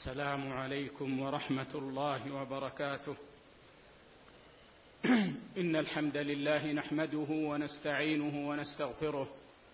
السلام عليكم ورحمة الله وبركاته. إن الحمد لله نحمده ونستعينه ونستغفره،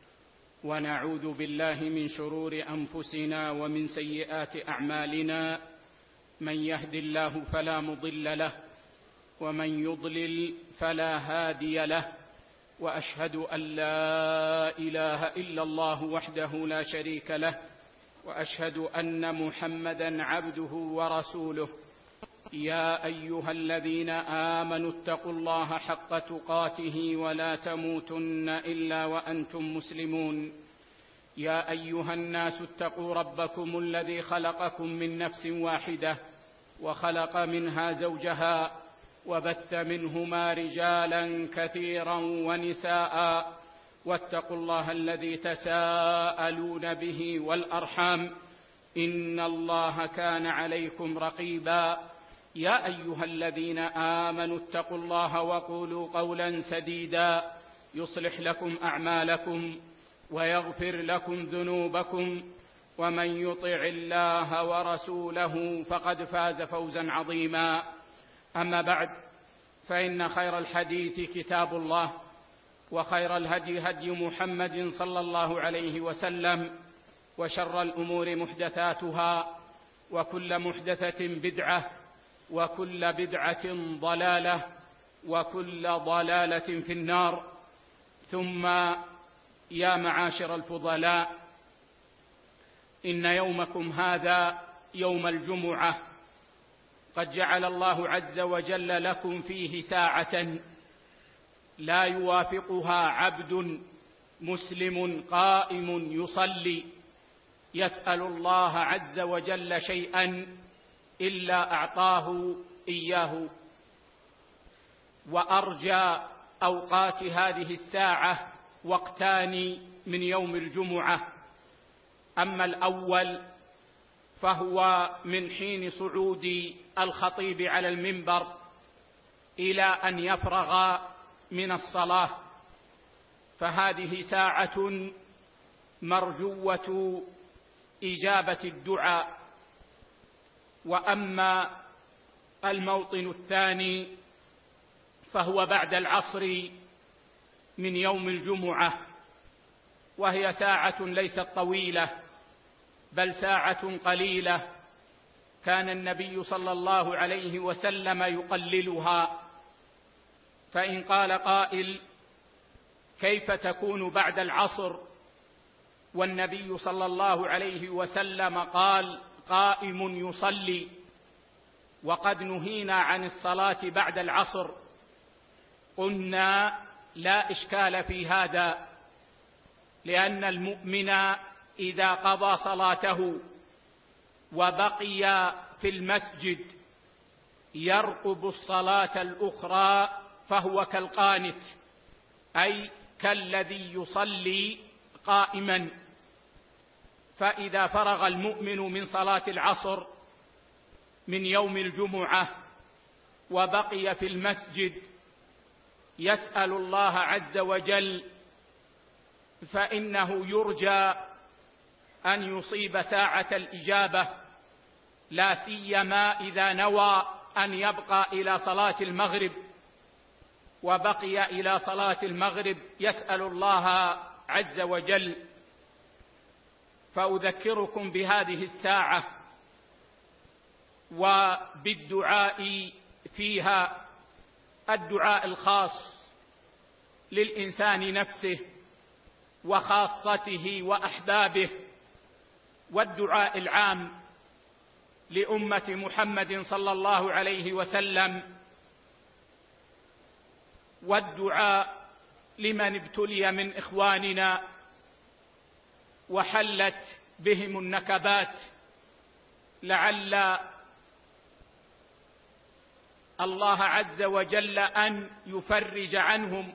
ونعوذ بالله من شرور أنفسنا ومن سيئات أعمالنا. من يهد الله فلا مضل له، ومن يضلل فلا هادي له، وأشهد أن لا إله إلا الله وحده لا شريك له، وأشهد أن محمدًا عبده ورسوله. يا أيها الذين آمنوا اتقوا الله حق تقاته ولا تموتن إلا وأنتم مسلمون. يا أيها الناس اتقوا ربكم الذي خلقكم من نفس واحدة، وخلق منها زوجها، وبث منهما رجالا كثيرا ونساء، واتقوا الله الذي تساءلون به والأرحام، إن الله كان عليكم رقيبا. يا أيها الذين آمنوا اتقوا الله وقولوا قولا سديدا يصلح لكم أعمالكم ويغفر لكم ذنوبكم، ومن يطع الله ورسوله فقد فاز فوزا عظيما. أما بعد، فإن خير الحديث كتاب الله، وخير الهدي هدي محمد صلى الله عليه وسلم، وشر الأمور محدثاتها، وكل محدثة بدعة، وكل بدعة ضلالة، وكل ضلالة في النار. ثم يا معاشر الفضلاء، إن يومكم هذا يوم الجمعة قد جعل الله عز وجل لكم فيه ساعة لا يوافقها عبد مسلم قائم يصلي يسأل الله عز وجل شيئا إلا أعطاه إياه. وأرجى أوقات هذه الساعة وقتان من يوم الجمعة. أما الأول فهو من حين صعود الخطيب على المنبر إلى أن يفرغ من الصلاة، فهذه ساعة مرجوة إجابة الدعاء. وأما الموطن الثاني فهو بعد العصر من يوم الجمعة، وهي ساعة ليست طويلة بل ساعة قليلة، كان النبي صلى الله عليه وسلم يقللها. فإن قال قائل: كيف تكون بعد العصر والنبي صلى الله عليه وسلم قال قائم يصلي، وقد نهينا عن الصلاة بعد العصر؟ قلنا: لا إشكال في هذا، لأن المؤمن إذا قضى صلاته وبقي في المسجد يرقب الصلاة الأخرى فهو كالقانت، أي كالذي يصلي قائما. فإذا فرغ المؤمن من صلاة العصر من يوم الجمعة وبقي في المسجد يسأل الله عز وجل، فإنه يرجى أن يصيب ساعة الإجابة، لا سيما إذا نوى أن يبقى إلى صلاة المغرب، وبقي إلى صلاة المغرب يسأل الله عز وجل. فأذكركم بهذه الساعة وبالدعاء فيها، الدعاء الخاص للإنسان نفسه وخاصته وأحبابه، والدعاء العام لأمة محمد صلى الله عليه وسلم، والدعاء لمن ابتلي من إخواننا وحلت بهم النكبات، لعل الله عز وجل أن يفرج عنهم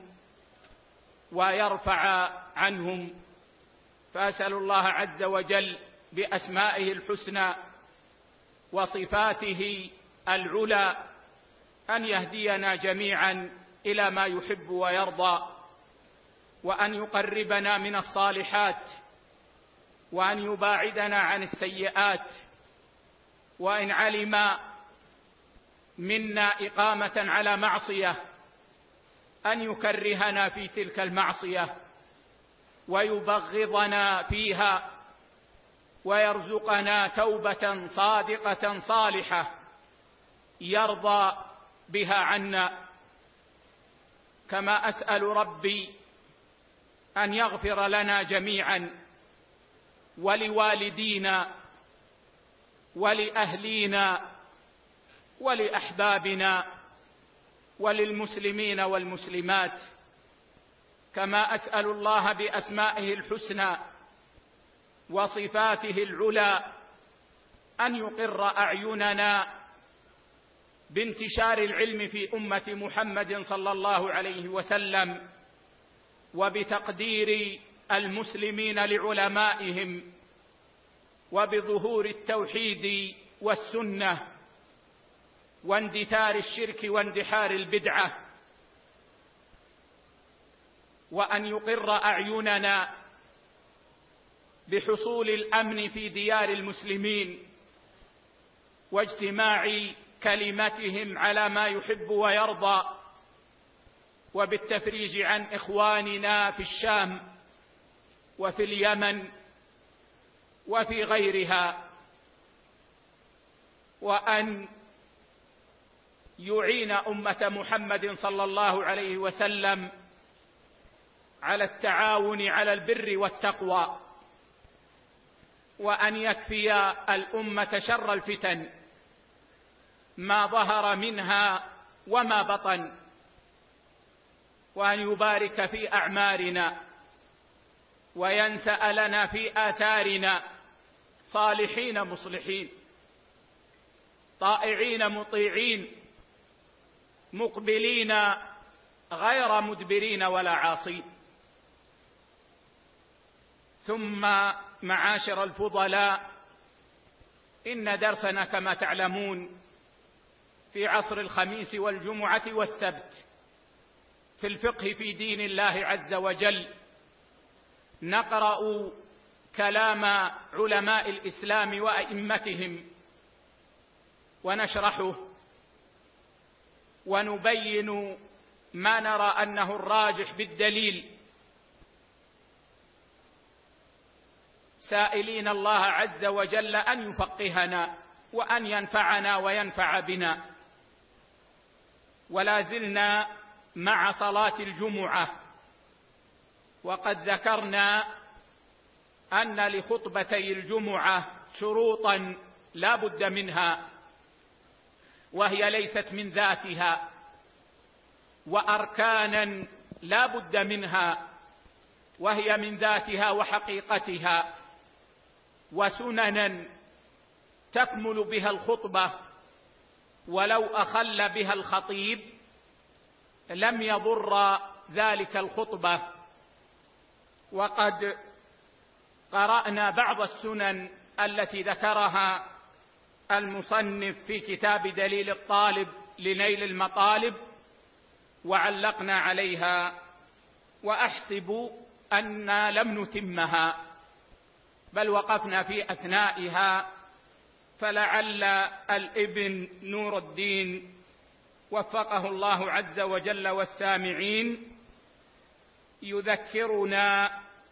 ويرفع عنهم. فأسأل الله عز وجل بأسمائه الحسنى وصفاته العلى أن يهدينا جميعا إلى ما يحب ويرضى، وأن يقربنا من الصالحات، وأن يباعدنا عن السيئات، وإن علم منا إقامة على معصية أن يكرهنا في تلك المعصية ويبغضنا فيها ويرزقنا توبة صادقة صالحة يرضى بها عنا. كما أسأل ربي أن يغفر لنا جميعا ولوالدينا ولأهلينا ولأحبابنا وللمسلمين والمسلمات، كما أسأل الله بأسمائه الحسنى وصفاته العلى أن يقر أعيننا بانتشار العلم في أمة محمد صلى الله عليه وسلم، وبتقدير المسلمين لعلمائهم، وبظهور التوحيد والسنة واندثار الشرك واندحار البدعة، وأن يقر أعيننا بحصول الأمن في ديار المسلمين واجتماع كلمتهم على ما يحب ويرضى، وبالتفريج عن إخواننا في الشام وفي اليمن وفي غيرها، وأن يعين أمة محمد صلى الله عليه وسلم على التعاون على البر والتقوى، وأن يكفي الأمة شر الفتن ما ظهر منها وما بطن، وأن يبارك في أعمارنا وينسأ لنا في آثارنا صالحين مصلحين طائعين مطيعين مقبلين غير مدبرين ولا عاصين. ثم معاشر الفضلاء، إن درسنا كما تعلمون في عصر الخميس والجمعة والسبت في الفقه في دين الله عز وجل، نقرأ كلام علماء الإسلام وأئمتهم ونشرحه ونبين ما نرى أنه الراجح بالدليل، سائلين الله عز وجل أن يفقهنا وأن ينفعنا وينفع بنا. ولا زلنا مع صلاة الجمعة، وقد ذكرنا أن لخطبتي الجمعة شروطا لا بد منها، وهي ليست من ذاتها، وأركانا لا بد منها وهي من ذاتها وحقيقتها، وسننا تكمل بها الخطبة ولو أخل بها الخطيب لم يضر ذلك الخطبة. وقد قرأنا بعض السنن التي ذكرها المصنف في كتاب دليل الطالب لنيل المطالب وعلقنا عليها، وأحسب أن لم نتمها بل وقفنا في أثنائها، فلعل الابن نور الدين وفقه الله عز وجل والسامعين يذكرنا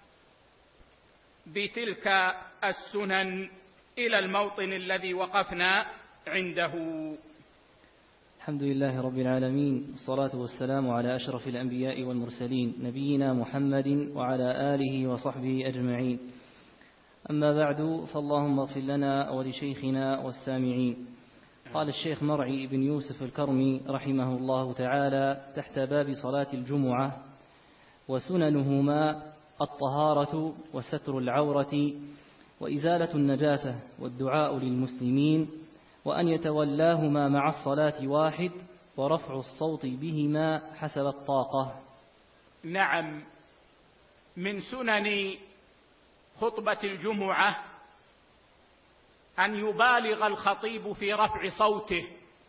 بتلك السنن إلى الموطن الذي وقفنا عنده. الحمد لله رب العالمين، والصلاة والسلام على أشرف الأنبياء والمرسلين نبينا محمد وعلى آله وصحبه أجمعين. أما بعد، فاللهم اغفر لنا ولشيخنا والسامعين. قال الشيخ مرعي بن يوسف الكرمي رحمه الله تعالى تحت باب صلاة الجمعة: وسننهما الطهارة وستر العورة وإزالة النجاسة والدعاء للمسلمين، وأن يتولاهما مع الصلاة واحد، ورفع الصوت بهما حسب الطاقة. نعم، من سنن خطبة الجمعة أن يبالغ الخطيب في رفع صوته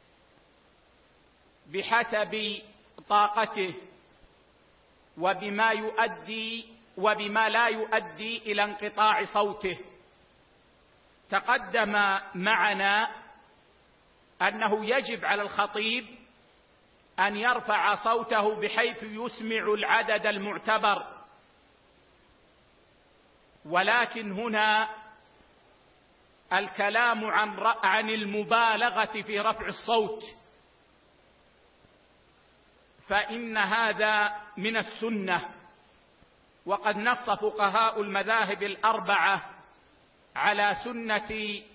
بحسب طاقته وبما يؤدي وبما لا يؤدي إلى انقطاع صوته. تقدم معنا أنه يجب على الخطيب أن يرفع صوته بحيث يسمع العدد المعتبر، ولكن هنا الكلام عن المبالغة في رفع الصوت، فإن هذا من السنة، وقد نص فقهاء المذاهب الأربعة على سنية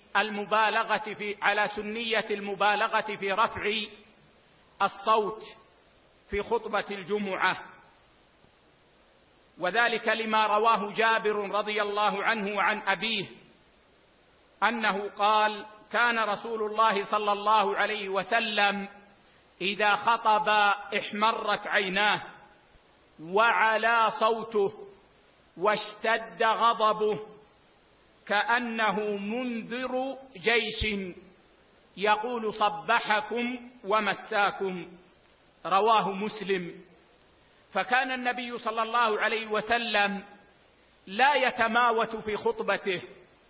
المبالغة في رفع الصوت في خطبة الجمعة، وذلك لما رواه جابر رضي الله عنه عن أبيه أنه قال: كان رسول الله صلى الله عليه وسلم إذا خطب احمرت عيناه وعلى صوته واشتد غضبه كأنه منذر جيش يقول: صبحكم ومساكم. رواه مسلم. فكان النبي صلى الله عليه وسلم لا يتماوت في خطبته،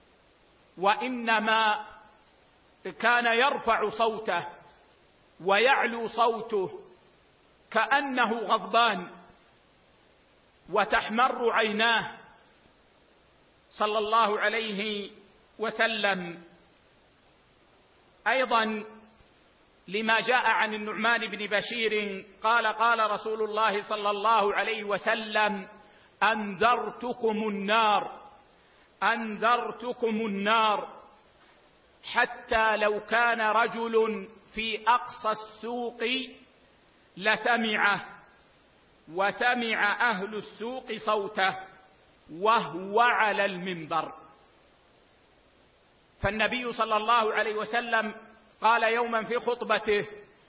وإنما كان يرفع صوته ويعلو صوته كأنه غضبان وتحمر عيناه صلى الله عليه وسلم. أيضا لما جاء عن النعمان بن بشير قال: قال رسول الله صلى الله عليه وسلم: أنذرتكم النار حتى لو كان رجل في أقصى السوق لسمعه، وسمع أهل السوق صوته وهو على المنبر. فالنبي صلى الله عليه وسلم قال يوما في خطبته: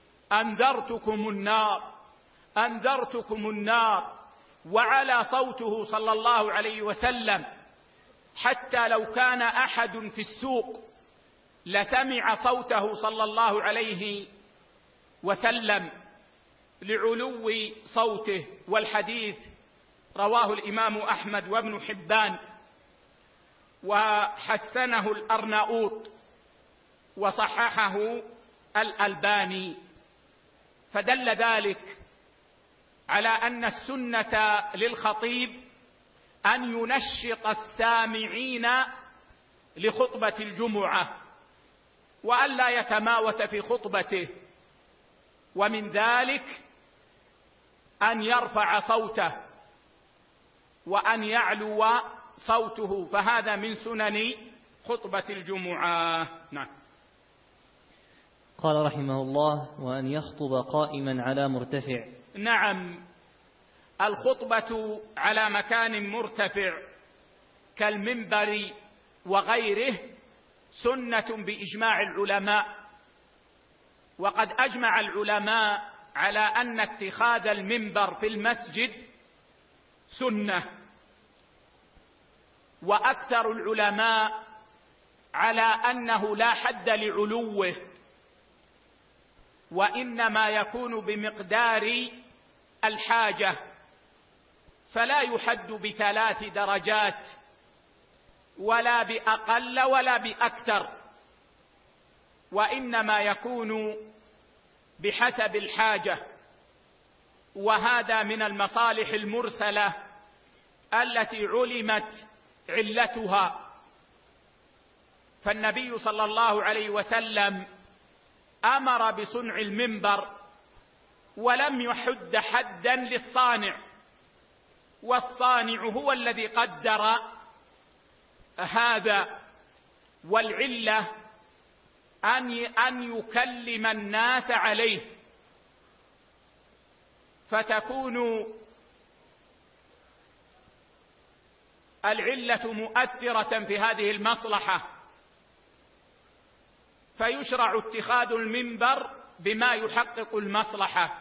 أنذرتكم النار، وعلى صوته صلى الله عليه وسلم حتى لو كان أحد في السوق لسمع صوته صلى الله عليه وسلم لعلو صوته. والحديث رواه الإمام أحمد وابن حبان وحسنه الأرناؤوط وصححه الألباني. فدل ذلك على أن السنة للخطيب أن ينشط السامعين لخطبة الجمعة وأن لا يتماوت في خطبته، ومن ذلك أن يرفع صوته وأن يعلو صوته، فهذا من سنن خطبة الجمعة. نعم. قال رحمه الله: وأن يخطب قائما على مرتفع. نعم، الخطبة على مكان مرتفع كالمنبر وغيره سنة بإجماع العلماء، وقد أجمع العلماء على أن اتخاذ المنبر في المسجد سنة، وأكثر العلماء على أنه لا حد لعلوه، وإنما يكون بمقدار الحاجة، فلا يحد ب3 درجات ولا بأقل ولا بأكثر، وإنما يكون بحسب الحاجة. وهذا من المصالح المرسلة التي علمت علتها. فالنبي صلى الله عليه وسلم أمر بصنع المنبر ولم يحد حدا للصانع، والصانع هو الذي قدر هذا، والعلة أن يكلم الناس عليه، فتكون العلة مؤثرة في هذه المصلحة، فيشرع اتخاذ المنبر بما يحقق المصلحة.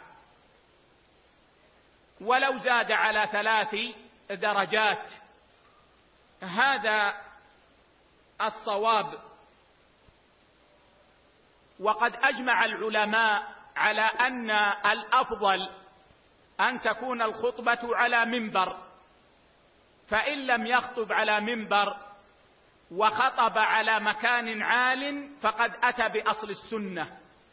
ولو زاد على 3 درجات هذا الصواب. وقد أجمع العلماء على أن الأفضل أن تكون الخطبة على منبر، فإن لم يخطب على منبر وخطب على مكان عال فقد أتى بأصل السنة،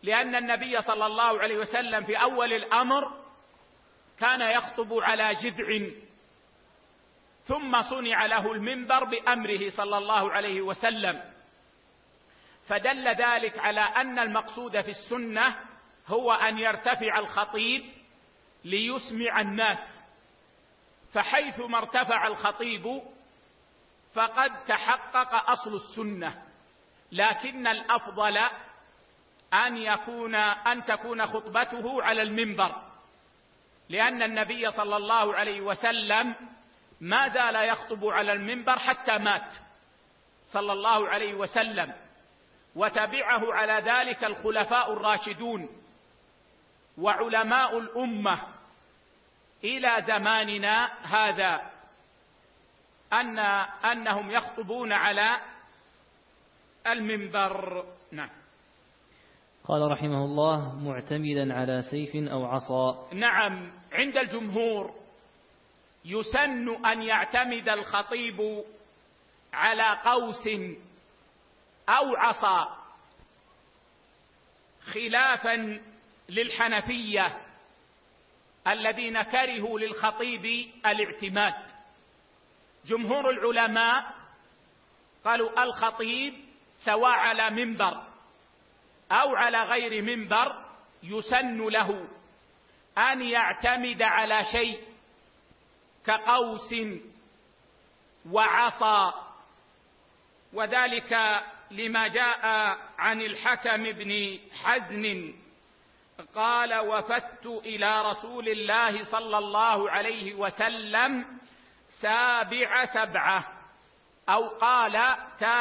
لأن النبي صلى الله عليه وسلم في أول الأمر كان يخطب على جذع، ثم صنع له المنبر بأمره صلى الله عليه وسلم، فدل ذلك على أن المقصود في السنة هو أن يرتفع الخطيب ليسمع الناس، فحيثما ارتفع الخطيب فقد تحقق أصل السنة، لكن الأفضل أن تكون خطبته على المنبر، لأن النبي صلى الله عليه وسلم ما زال يخطب على المنبر حتى مات صلى الله عليه وسلم، وتبعه على ذلك الخلفاء الراشدون وعلماء الأمة إلى زماننا هذا، أنهم يخطبون على المنبر. نعم. قال رحمه الله: معتمدا على سيف أو عصا. نعم، عند الجمهور يسن أن يعتمد الخطيب على قوس أو عصا، خلافا للحنفية الذين كرهوا للخطيب الاعتماد. جمهور العلماء قالوا الخطيب سواء على منبر أو على غير منبر يسن له أن يعتمد على شيء كقوس وعصا، وذلك لما جاء عن الحكم بن حزن قال: وفدت إلى رسول الله صلى الله عليه وسلم 7 أو قال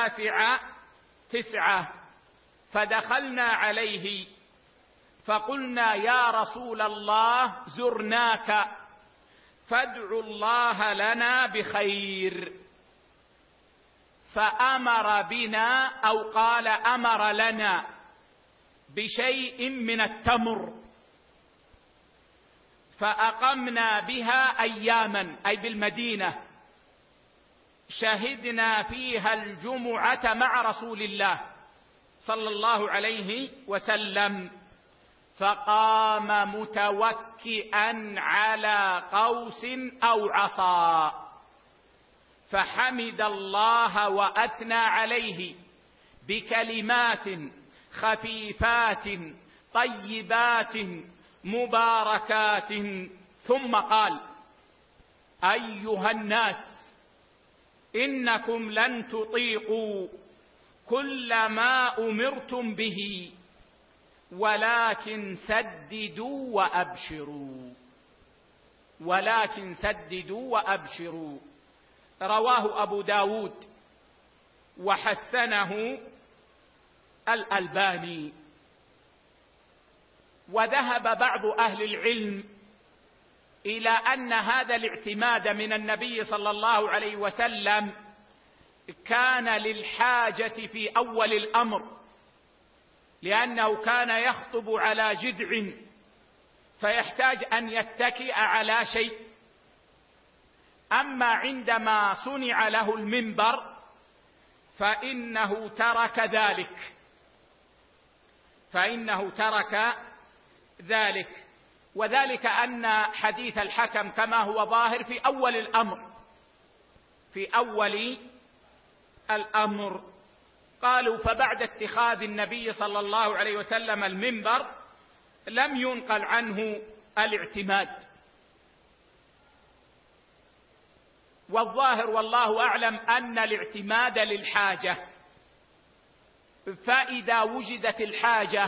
9 فدخلنا عليه فقلنا: يا رسول الله زرناك فادعوا الله لنا بخير، فأمر بنا أو قال أمر لنا بشيء من التمر، فأقمنا بها أياما، أي بالمدينة، شهدنا فيها الجمعة مع رسول الله صلى الله عليه وسلم، فقام متوكئا على قوس أو عصا فحمد الله وأثنى عليه بكلمات خفيفات طيبات مباركات، ثم قال: أيها الناس، إنكم لن تطيقوا كل ما أمرتم به، ولكن سددوا وأبشروا. رواه أبو داود وحسنه الألباني. وذهب بعض أهل العلم إلى أن هذا الاعتماد من النبي صلى الله عليه وسلم كان للحاجة في أول الأمر، لأنه كان يخطب على جذع فيحتاج أن يتكئ على شيء، أما عندما صنع له المنبر فإنه ترك ذلك، وذلك أن حديث الحكم كما هو ظاهر في أول الأمر. قالوا: فبعد اتخاذ النبي صلى الله عليه وسلم المنبر لم ينقل عنه الاعتماد. والظاهر والله أعلم أن الاعتماد للحاجة، فإذا وجدت الحاجة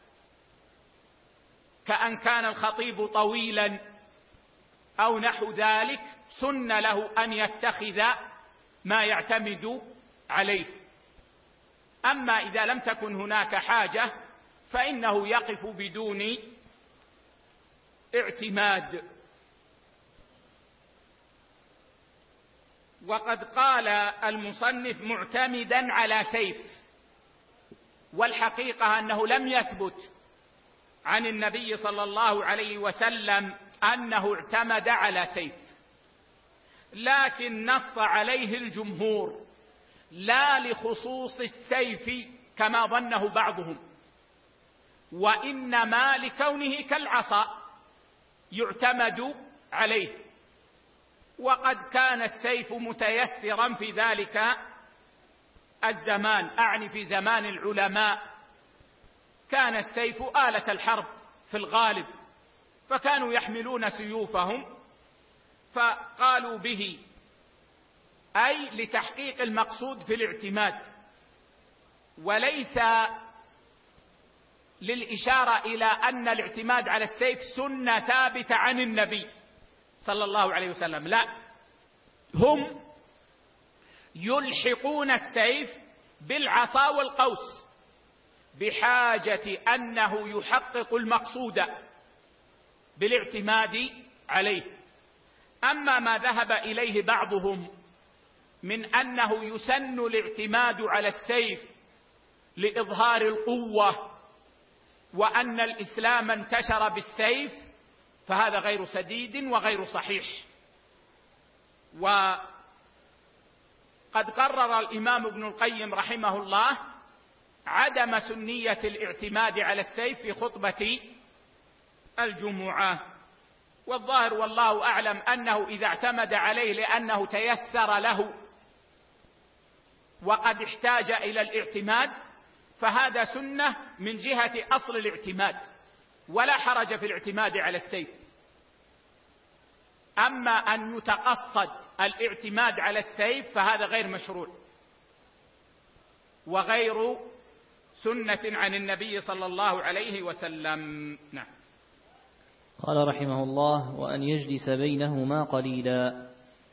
كأن كان الخطيب طويلا أو نحو ذلك سن له أن يتخذ ما يعتمد عليه. أما إذا لم تكن هناك حاجة فإنه يقف بدون اعتماد. وقد قال المصنف معتمدا على سيف، والحقيقة أنه لم يثبت عن النبي صلى الله عليه وسلم أنه اعتمد على سيف، لكن نص عليه الجمهور، لا لخصوص السيف كما ظنه بعضهم، وإنما لكونه كالعصا يعتمد عليه. وقد كان السيف متيسرا في ذلك الزمان، أعني في زمان العلماء، كان السيف آلة الحرب في الغالب، فكانوا يحملون سيوفهم، فقالوا به أي لتحقيق المقصود في الاعتماد، وليس للإشارة إلى أن الاعتماد على السيف سنة ثابتة عن النبي صلى الله عليه وسلم، لا، هم يلحقون السيف بالعصا والقوس بحاجة أنه يحقق المقصود بالاعتماد عليه. أما ما ذهب إليه بعضهم من أنه يسن الاعتماد على السيف لإظهار القوة وأن الإسلام انتشر بالسيف، فهذا غير سديد وغير صحيح. وقد قرر الإمام ابن القيم رحمه الله عدم سنية الاعتماد على السيف في خطبة الجمعة، والظاهر والله أعلم أنه إذا اعتمد عليه لأنه تيسر له وقد احتاج إلى الاعتماد فهذا سنة من جهة أصل الاعتماد، ولا حرج في الاعتماد على السيف. أما أن يتقصد الاعتماد على السيف فهذا غير مشروع وغير سنة عن النبي صلى الله عليه وسلم. نعم. قال رحمه الله: وأن يجلس بينهما قليلا،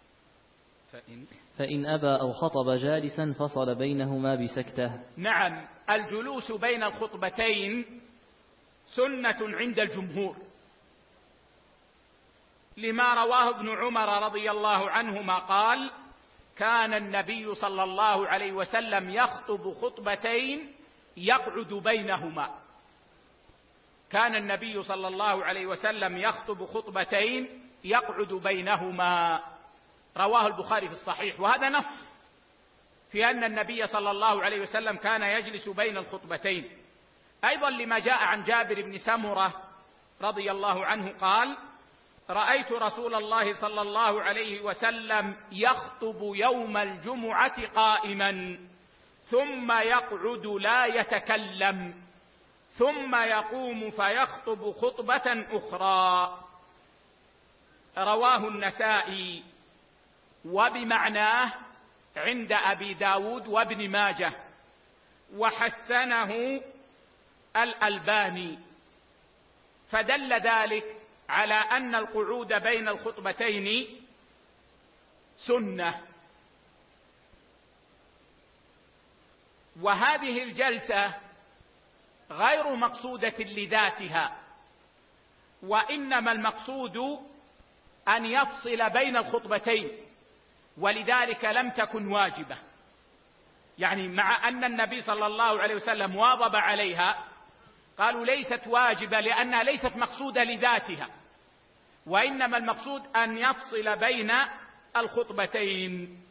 فإن أبى أو خطب جالسا فصل بينهما بسكتة. نعم، الجلوس بين الخطبتين سنة عند الجمهور، لما رواه ابن عمر رضي الله عنهما قال: كان النبي صلى الله عليه وسلم يخطب خطبتين يقعد بينهما. كان النبي صلى الله عليه وسلم يخطب خطبتين يقعد بينهما، رواه البخاري في الصحيح، وهذا نص في أن النبي صلى الله عليه وسلم كان يجلس بين الخطبتين. أيضا لما جاء عن جابر بن سمرة رضي الله عنه قال: رأيت رسول الله صلى الله عليه وسلم يخطب يوم الجمعة قائما ثم يقعد لا يتكلم ثم يقوم فيخطب خطبة أخرى، رواه النسائي وبمعناه عند أبي داود وابن ماجه، وحسنه الألباني، فدل ذلك على أن القعود بين الخطبتين سنة. وهذه الجلسة غير مقصودة لذاتها، وإنما المقصود أن يفصل بين الخطبتين، ولذلك لم تكن واجبة. يعني مع أن النبي صلى الله عليه وسلم واظب عليها، قالوا ليست واجبة لأنها ليست مقصودة لذاتها، وإنما المقصود أن يفصل بين الخطبتين.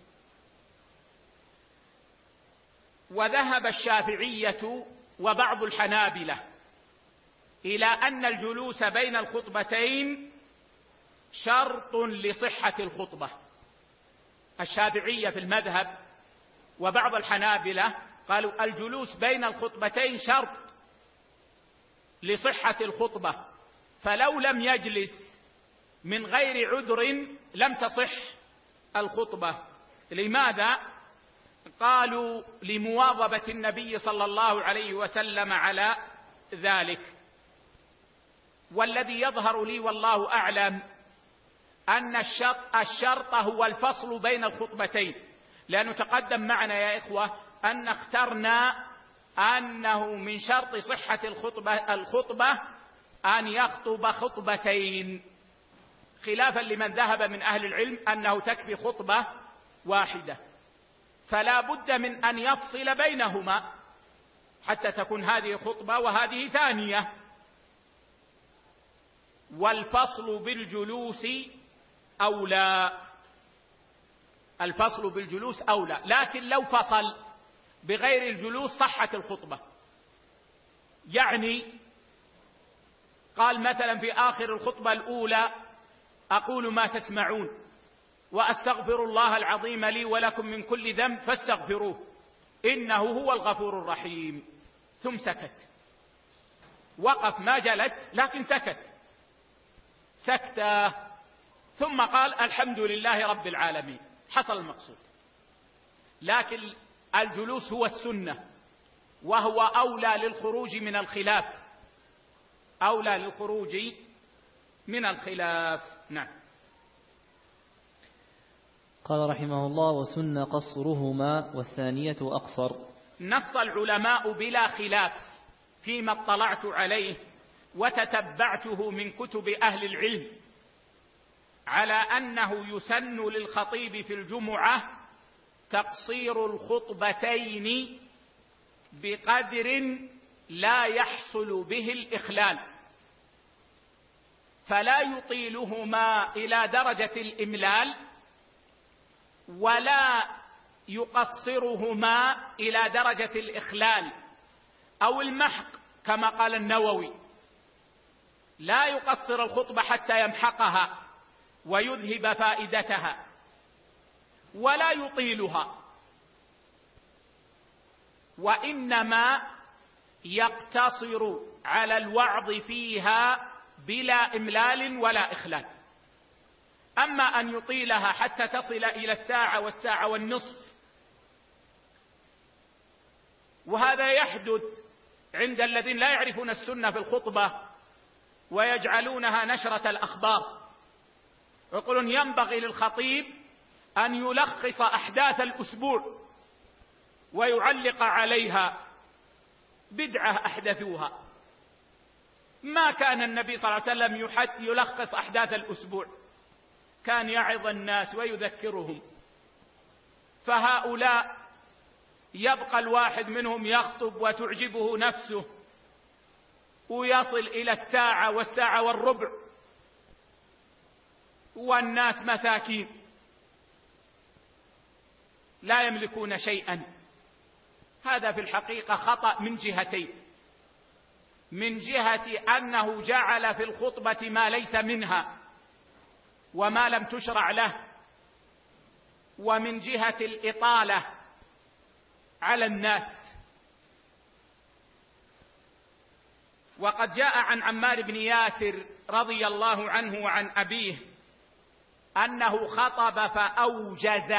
وذهب الشافعية وبعض الحنابلة إلى أن الجلوس بين الخطبتين شرط لصحة الخطبة. الشافعية في المذهب وبعض الحنابلة قالوا الجلوس بين الخطبتين شرط لصحة الخطبة، فلو لم يجلس من غير عذر لم تصح الخطبة. لماذا؟ قالوا لمواظبة النبي صلى الله عليه وسلم على ذلك. والذي يظهر لي والله أعلم أن الشرط هو الفصل بين الخطبتين، لأنه تقدم معنا يا إخوة أن اخترنا أنه من شرط صحة الخطبة أن يخطب خطبتين، خلافا لمن ذهب من أهل العلم أنه تكفي خطبة واحدة، فلا بد من أن يفصل بينهما حتى تكون هذه خطبة وهذه ثانية. والفصل بالجلوس أولى، الفصل بالجلوس أولى، لكن لو فصل بغير الجلوس صحت الخطبة. يعني قال مثلا في آخر الخطبة الأولى: أقول ما تسمعون وأستغفر الله العظيم لي ولكم من كل ذنب فاستغفروه إنه هو الغفور الرحيم. ثم سكت، وقف ما جلس لكن سكت ثم قال: الحمد لله رب العالمين. حصل المقصود. لكن الجلوس هو السنة، وهو أولى للخروج من الخلاف، نعم. قال رحمه الله: وسن قصرهما والثانية أقصر. نص العلماء بلا خلاف فيما اطلعت عليه وتتبعته من كتب أهل العلم على أنه يسن للخطيب في الجمعة تقصير الخطبتين بقدر لا يحصل به الإخلال، فلا يطيلهما إلى درجة الإملال ولا يقصرهما إلى درجة الإخلال أو المحق كما قال النووي. لا يقصر الخطبة حتى يمحقها ويذهب فائدتها، ولا يطيلها، وإنما يقتصر على الوعظ فيها بلا إملال ولا إخلال. أما أن يطيلها حتى تصل إلى الساعة والساعة والنصف، وهذا يحدث عند الذين لا يعرفون السنة في الخطبة ويجعلونها نشرة الأخبار، يقولون ينبغي للخطيب أن يلخص أحداث الأسبوع ويعلق عليها. بدعة أحدثوها. ما كان النبي صلى الله عليه وسلم يلخص أحداث الأسبوع، كان يعظ الناس ويذكرهم. فهؤلاء يبقى الواحد منهم يخطب وتعجبه نفسه ويصل إلى الساعة والساعة والربع، والناس مساكين لا يملكون شيئا. هذا في الحقيقة خطأ من جهتين: من جهة أنه جعل في الخطبة ما ليس منها وما لم تشرع له، ومن جهة الإطالة على الناس. وقد جاء عن عمار بن ياسر رضي الله عنه وعن أبيه أنه خطب فأوجز،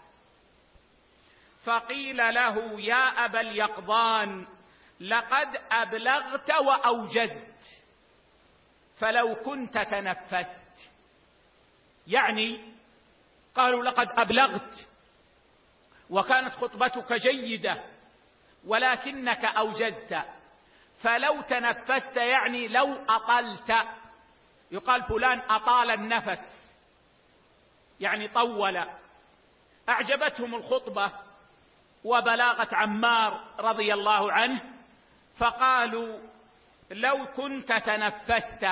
فقيل له: يا أبا اليقظان، لقد أبلغت وأوجزت، فلو كنت تنفست. يعني قالوا: لقد أبلغت وكانت خطبتك جيدة ولكنك أوجزت، فلو تنفست يعني لو أطلت. يقال فلان أطال النفس، يعني طول. أعجبتهم الخطبة وبلاغة عمار رضي الله عنه، فقالوا: لو كنت تنفست.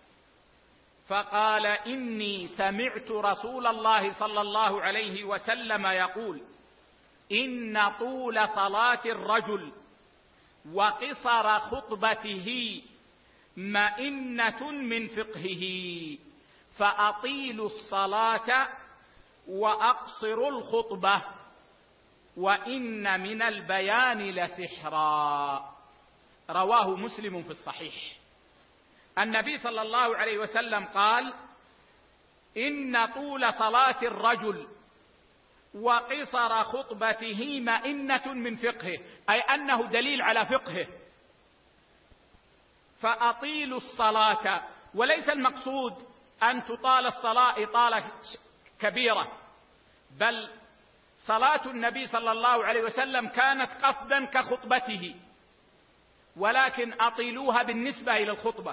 فقال: إني سمعت رسول الله صلى الله عليه وسلم يقول: إن طول صلاة الرجل وقصر خطبته مئنة من فقهه، فأطيلوا الصلاة وأقصروا الخطبة، وإن من البيان لسحرا. رواه مسلم في الصحيح. النبي صلى الله عليه وسلم قال: إن طول صلاة الرجل وقصر خطبته مئنة من فقهه، أي أنه دليل على فقهه. فأطيلوا الصلاة، وليس المقصود أن تطال الصلاة إطالة كبيرة، بل صلاة النبي صلى الله عليه وسلم كانت قصدا كخطبته، ولكن أطيلوها بالنسبة إلى الخطبة.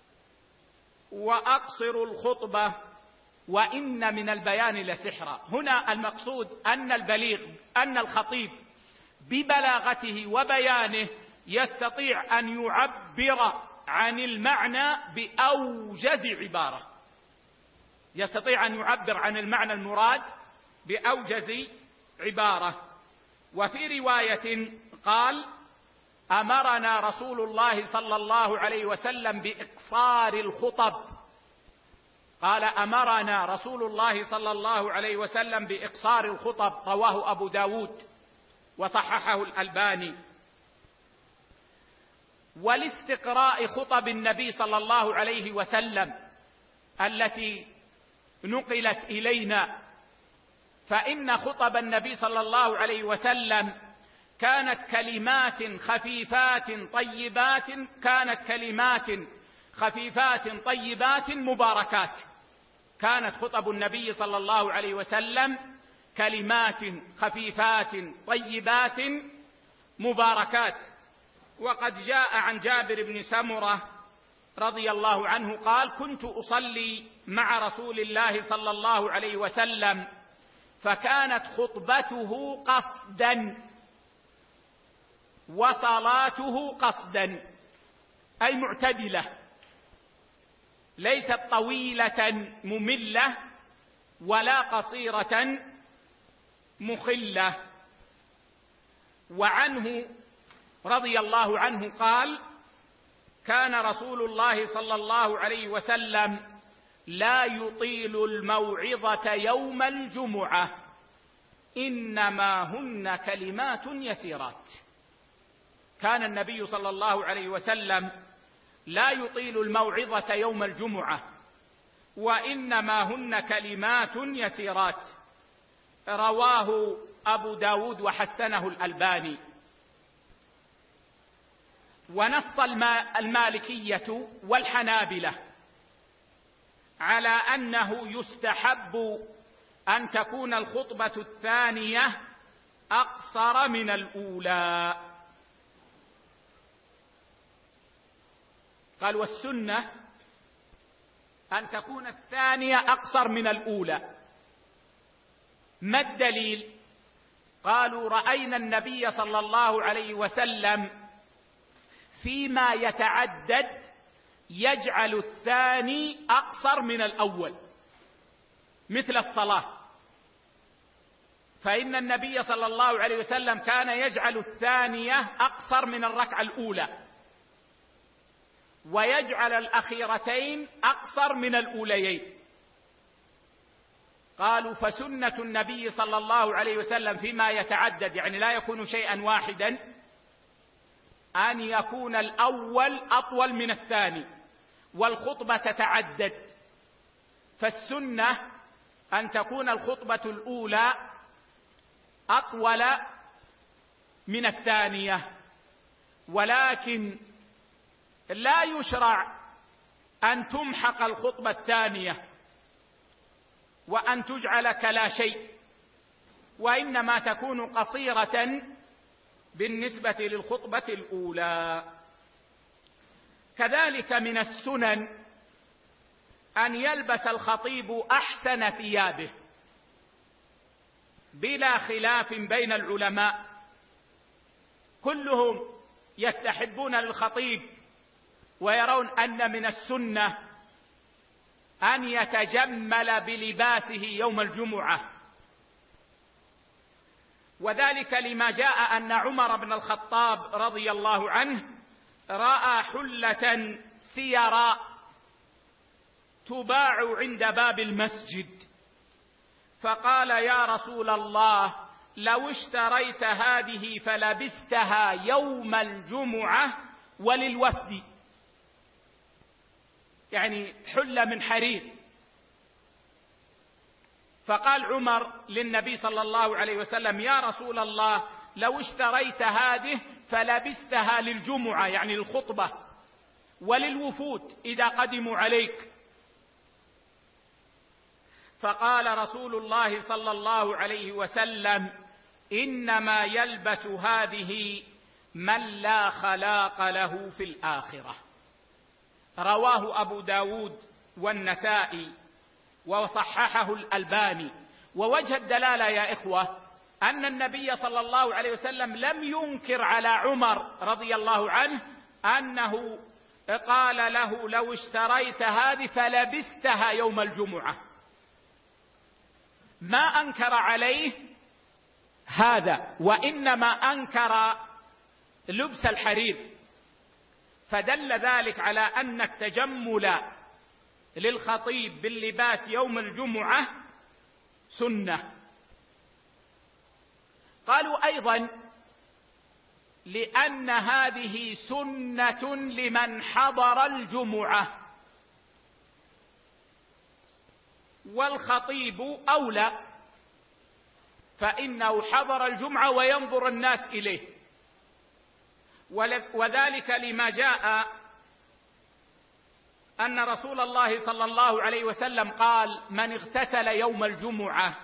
وأقصروا الخطبة وإن من البيان لسحرا. هنا المقصود أن الخطيب ببلاغته وبيانه يستطيع أن يعبر عن المعنى بأوجز عبارة، يستطيع أن يعبر عن المعنى المراد بأوجز عبارة. وفي رواية قال: أمرنا رسول الله صلى الله عليه وسلم بإقصار الخطب. قال: أمرنا رسول الله صلى الله عليه وسلم بإقصار الخطب، رواه أبو داود وصححه الألباني. والاستقراء خطب النبي صلى الله عليه وسلم التي نقلت إلينا، فإن خطب النبي صلى الله عليه وسلم كانت كلمات خفيفات طيبات مباركات. كانت خطب النبي صلى الله عليه وسلم كلمات خفيفات طيبات مباركات. وقد جاء عن جابر بن سمرة رضي الله عنه قال: كنت أصلي مع رسول الله صلى الله عليه وسلم فكانت خطبته قصدا وصلاته قصدا، أي معتدلة، ليست طويلة مملة ولا قصيرة مخلة. وعنه رضي الله عنه قال: كان رسول الله صلى الله عليه وسلم لا يطيل الموعظة يوم الجمعة، إنما هن كلمات يسيرات. كان النبي صلى الله عليه وسلم لا يطيل الموعظة يوم الجمعة، وإنما هن كلمات يسيرات. رواه أبو داود وحسنه الألباني. ونص المالكية والحنابلة على أنه يستحب أن تكون الخطبة الثانية أقصر من الأولى. قال: والسنة أن تكون الثانية أقصر من الأولى. ما الدليل؟ قالوا: رأينا النبي صلى الله عليه وسلم فيما يتعدد يجعل الثاني أقصر من الأول، مثل الصلاة، فإن النبي صلى الله عليه وسلم كان يجعل الثانية أقصر من الركعة الأولى، ويجعل الأخيرتين أقصر من الأوليين. قالوا: فسنة النبي صلى الله عليه وسلم فيما يتعدد، يعني لا يكون شيئا واحدا، أن يكون الأول أطول من الثاني، والخطبة تتعدد. فالسنة أن تكون الخطبة الأولى أطول من الثانية، ولكن لا يشرع أن تمحق الخطبة الثانية وأن تجعل كلا شيء، وإنما تكون قصيرة بالنسبة للخطبة الأولى. كذلك من السنن أن يلبس الخطيب أحسن ثيابه، بلا خلاف بين العلماء، كلهم يستحبون للخطيب ويرون أن من السنة أن يتجمل بلباسه يوم الجمعة، وذلك لما جاء أن عمر بن الخطاب رضي الله عنه رأى حلة سيراء تباع عند باب المسجد، فقال: يا رسول الله، لو اشتريت هذه فلبستها يوم الجمعة وللوفد، يعني حلة من حرير. فقال عمر للنبي صلى الله عليه وسلم: يا رسول الله، لو اشتريت هذه فلبستها للجمعة، يعني للخطبة، وللوفود إذا قدموا عليك. فقال رسول الله صلى الله عليه وسلم: إنما يلبس هذه من لا خلاق له في الآخرة. رواه أبو داود والنسائي وصححه الألباني. ووجه الدلالة يا إخوة أن النبي صلى الله عليه وسلم لم ينكر على عمر رضي الله عنه أنه قال له: لو اشتريت هذه فلبستها يوم الجمعة، ما أنكر عليه هذا، وإنما أنكر لبس الحرير، فدل ذلك على أن التجمل للخطيب باللباس يوم الجمعة سنة. قالوا أيضا لأن هذه سنة لمن حضر الجمعة، والخطيب أولى، فإنه حضر الجمعة وينظر الناس إليه، وذلك لما جاء أن رسول الله صلى الله عليه وسلم قال: من اغتسل يوم الجمعة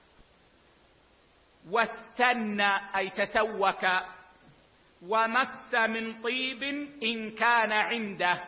واستنى أي تسوك ومس من طيب إن كان عنده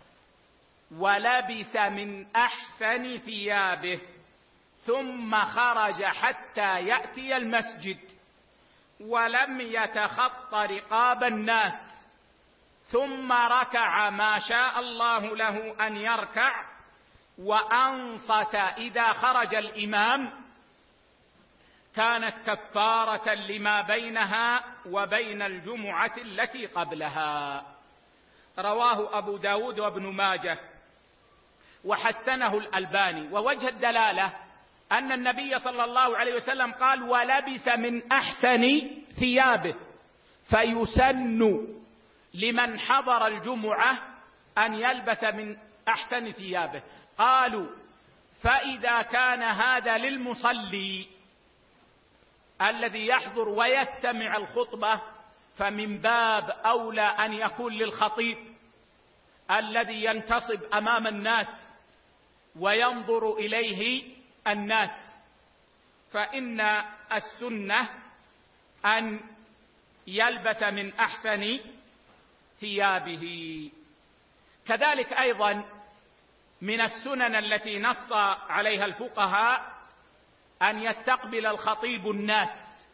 ولبس من أحسن ثيابه ثم خرج حتى يأتي المسجد ولم يتخط رقاب الناس ثم ركع ما شاء الله له أن يركع وأنصت إذا خرج الإمام، كانت كفارة لما بينها وبين الجمعة التي قبلها. رواه أبو داود وابن ماجه وحسنه الألباني. ووجه الدلالة أن النبي صلى الله عليه وسلم قال: ولبس من أحسن ثيابه، فيسن لمن حضر الجمعة أن يلبس من أحسن ثيابه. قالوا: فإذا كان هذا للمصلي الذي يحضر ويستمع الخطبة، فمن باب أولى أن يكون للخطيب الذي ينتصب أمام الناس وينظر إليه الناس، فإن السنة أن يلبس من أحسن ثيابه. كذلك أيضا من السنن التي نص عليها الفقهاء أن يستقبل الخطيب الناس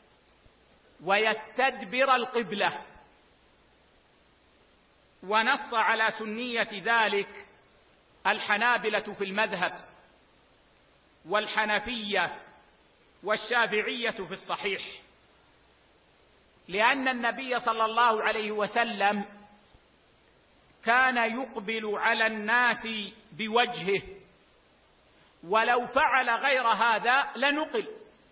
ويستدبر القبلة، ونص على سنية ذلك الحنابلة في المذهب والحنفية والشافعية في الصحيح، لأن النبي صلى الله عليه وسلم كان يقبل على الناس بوجهه، ولو فعل غير هذا لنقل.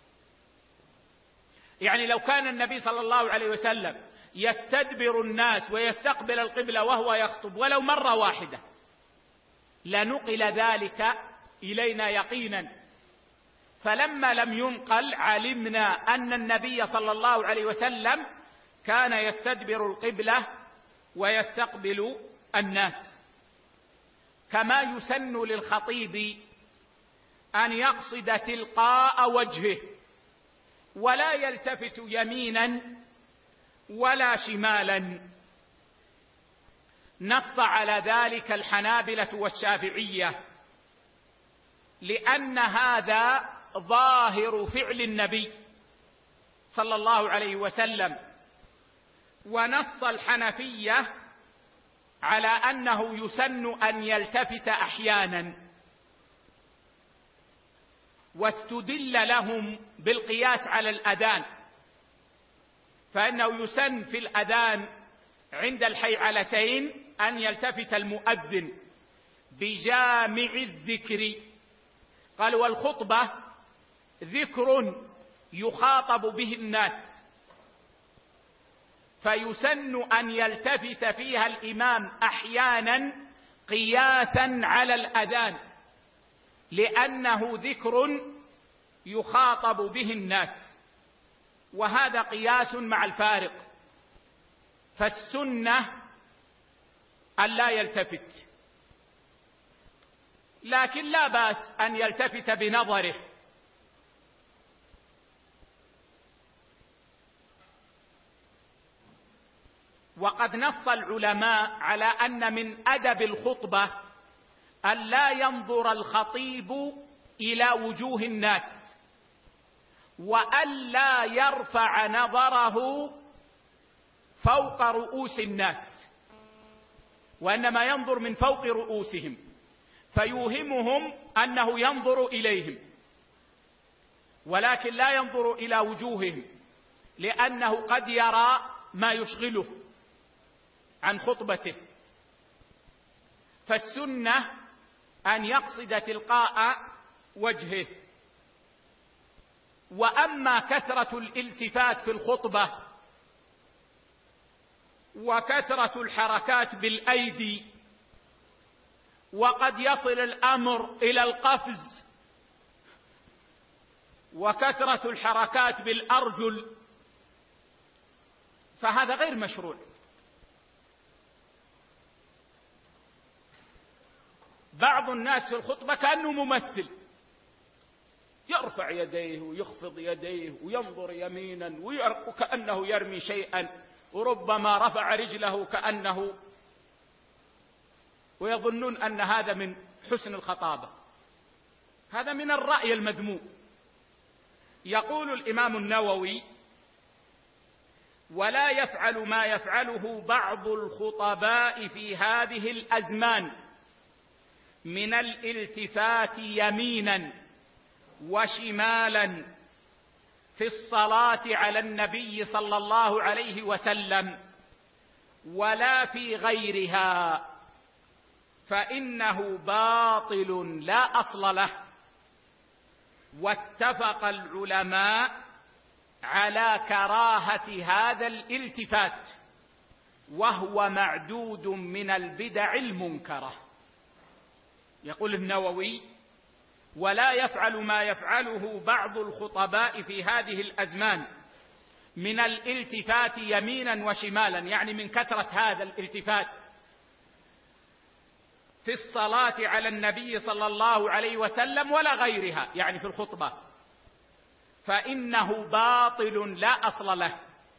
يعني لو كان النبي صلى الله عليه وسلم يستدبر الناس ويستقبل القبلة وهو يخطب ولو مرة واحدة لنقل ذلك إلينا يقينا، فلما لم ينقل علمنا أن النبي صلى الله عليه وسلم كان يستدبر القبلة ويستقبل الناس. كما يسن للخطيب أن يقصد تلقاء وجهه ولا يلتفت يمينا ولا شمالا. نص على ذلك الحنابلة والشافعية، لأن هذا ظاهر فعل النبي صلى الله عليه وسلم. ونص الحنفية على أنه يسن أن يلتفت أحيانا، واستدل لهم بالقياس على الأذان، فإنه يسن في الأذان عند الحيعلتين أن يلتفت المؤذن بجامع الذكر. قال: والخطبة ذكر يخاطب به الناس، فيسن أن يلتفت فيها الإمام أحيانا قياسا على الأذان، لأنه ذكر يخاطب به الناس، وهذا قياس مع الفارق. فالسنة أن لا يلتفت، لكن لا بأس أن يلتفت بنظره. وقد نص العلماء على أن من أدب الخطبة أن لا ينظر الخطيب إلى وجوه الناس، وأن لا يرفع نظره فوق رؤوس الناس، وإنما ينظر من فوق رؤوسهم فيوهمهم أنه ينظر إليهم، ولكن لا ينظر إلى وجوههم، لأنه قد يرى ما يشغله عن خطبته، فالسنة أن يقصد تلقاء وجهه. وأما كثرة الالتفات في الخطبة وكثرة الحركات بالأيدي، وقد يصل الأمر إلى القفز، وكثرة الحركات بالأرجل، فهذا غير مشروع. بعض الناس في الخطبة كأنه ممثل، يرفع يديه ويخفض يديه وينظر يمينا وكأنه يرمي شيئا، وربما رفع رجله كأنه، ويظنون أن هذا من حسن الخطابة. هذا من الرأي المذموم. يقول الإمام النووي: ولا يفعل ما يفعله بعض الخطباء في هذه الأزمان من الالتفات يمينا وشمالا في الصلاة على النبي صلى الله عليه وسلم ولا في غيرها، فإنه باطل لا أصل له. واتفق العلماء على كراهة هذا الالتفات، وهو معدود من البدع المنكرة. يقول النووي: ولا يفعل ما يفعله بعض الخطباء في هذه الأزمان من الالتفات يمينا وشمالا، يعني من كثرة هذا الالتفات في الصلاة على النبي صلى الله عليه وسلم ولا غيرها، يعني في الخطبة، فإنه باطل لا أصل له.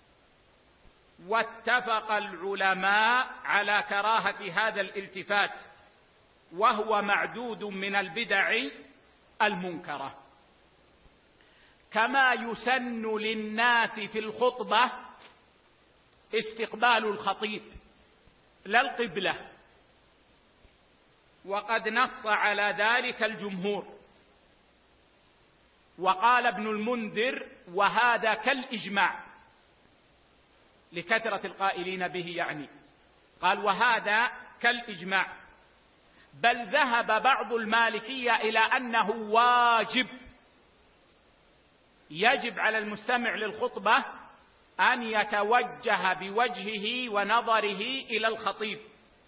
واتفق العلماء على كراهة هذا الالتفات، وهو معدود من البدع المنكرة. كما يسن للناس في الخطبة استقبال الخطيب لا القبلة، وقد نص على ذلك الجمهور. وقال ابن المنذر: وهذا كالإجماع، لكثرة القائلين به يعني، قال: وهذا كالإجماع. بل ذهب بعض المالكية إلى أنه واجب، يجب على المستمع للخطبة أن يتوجه بوجهه ونظره إلى الخطيب.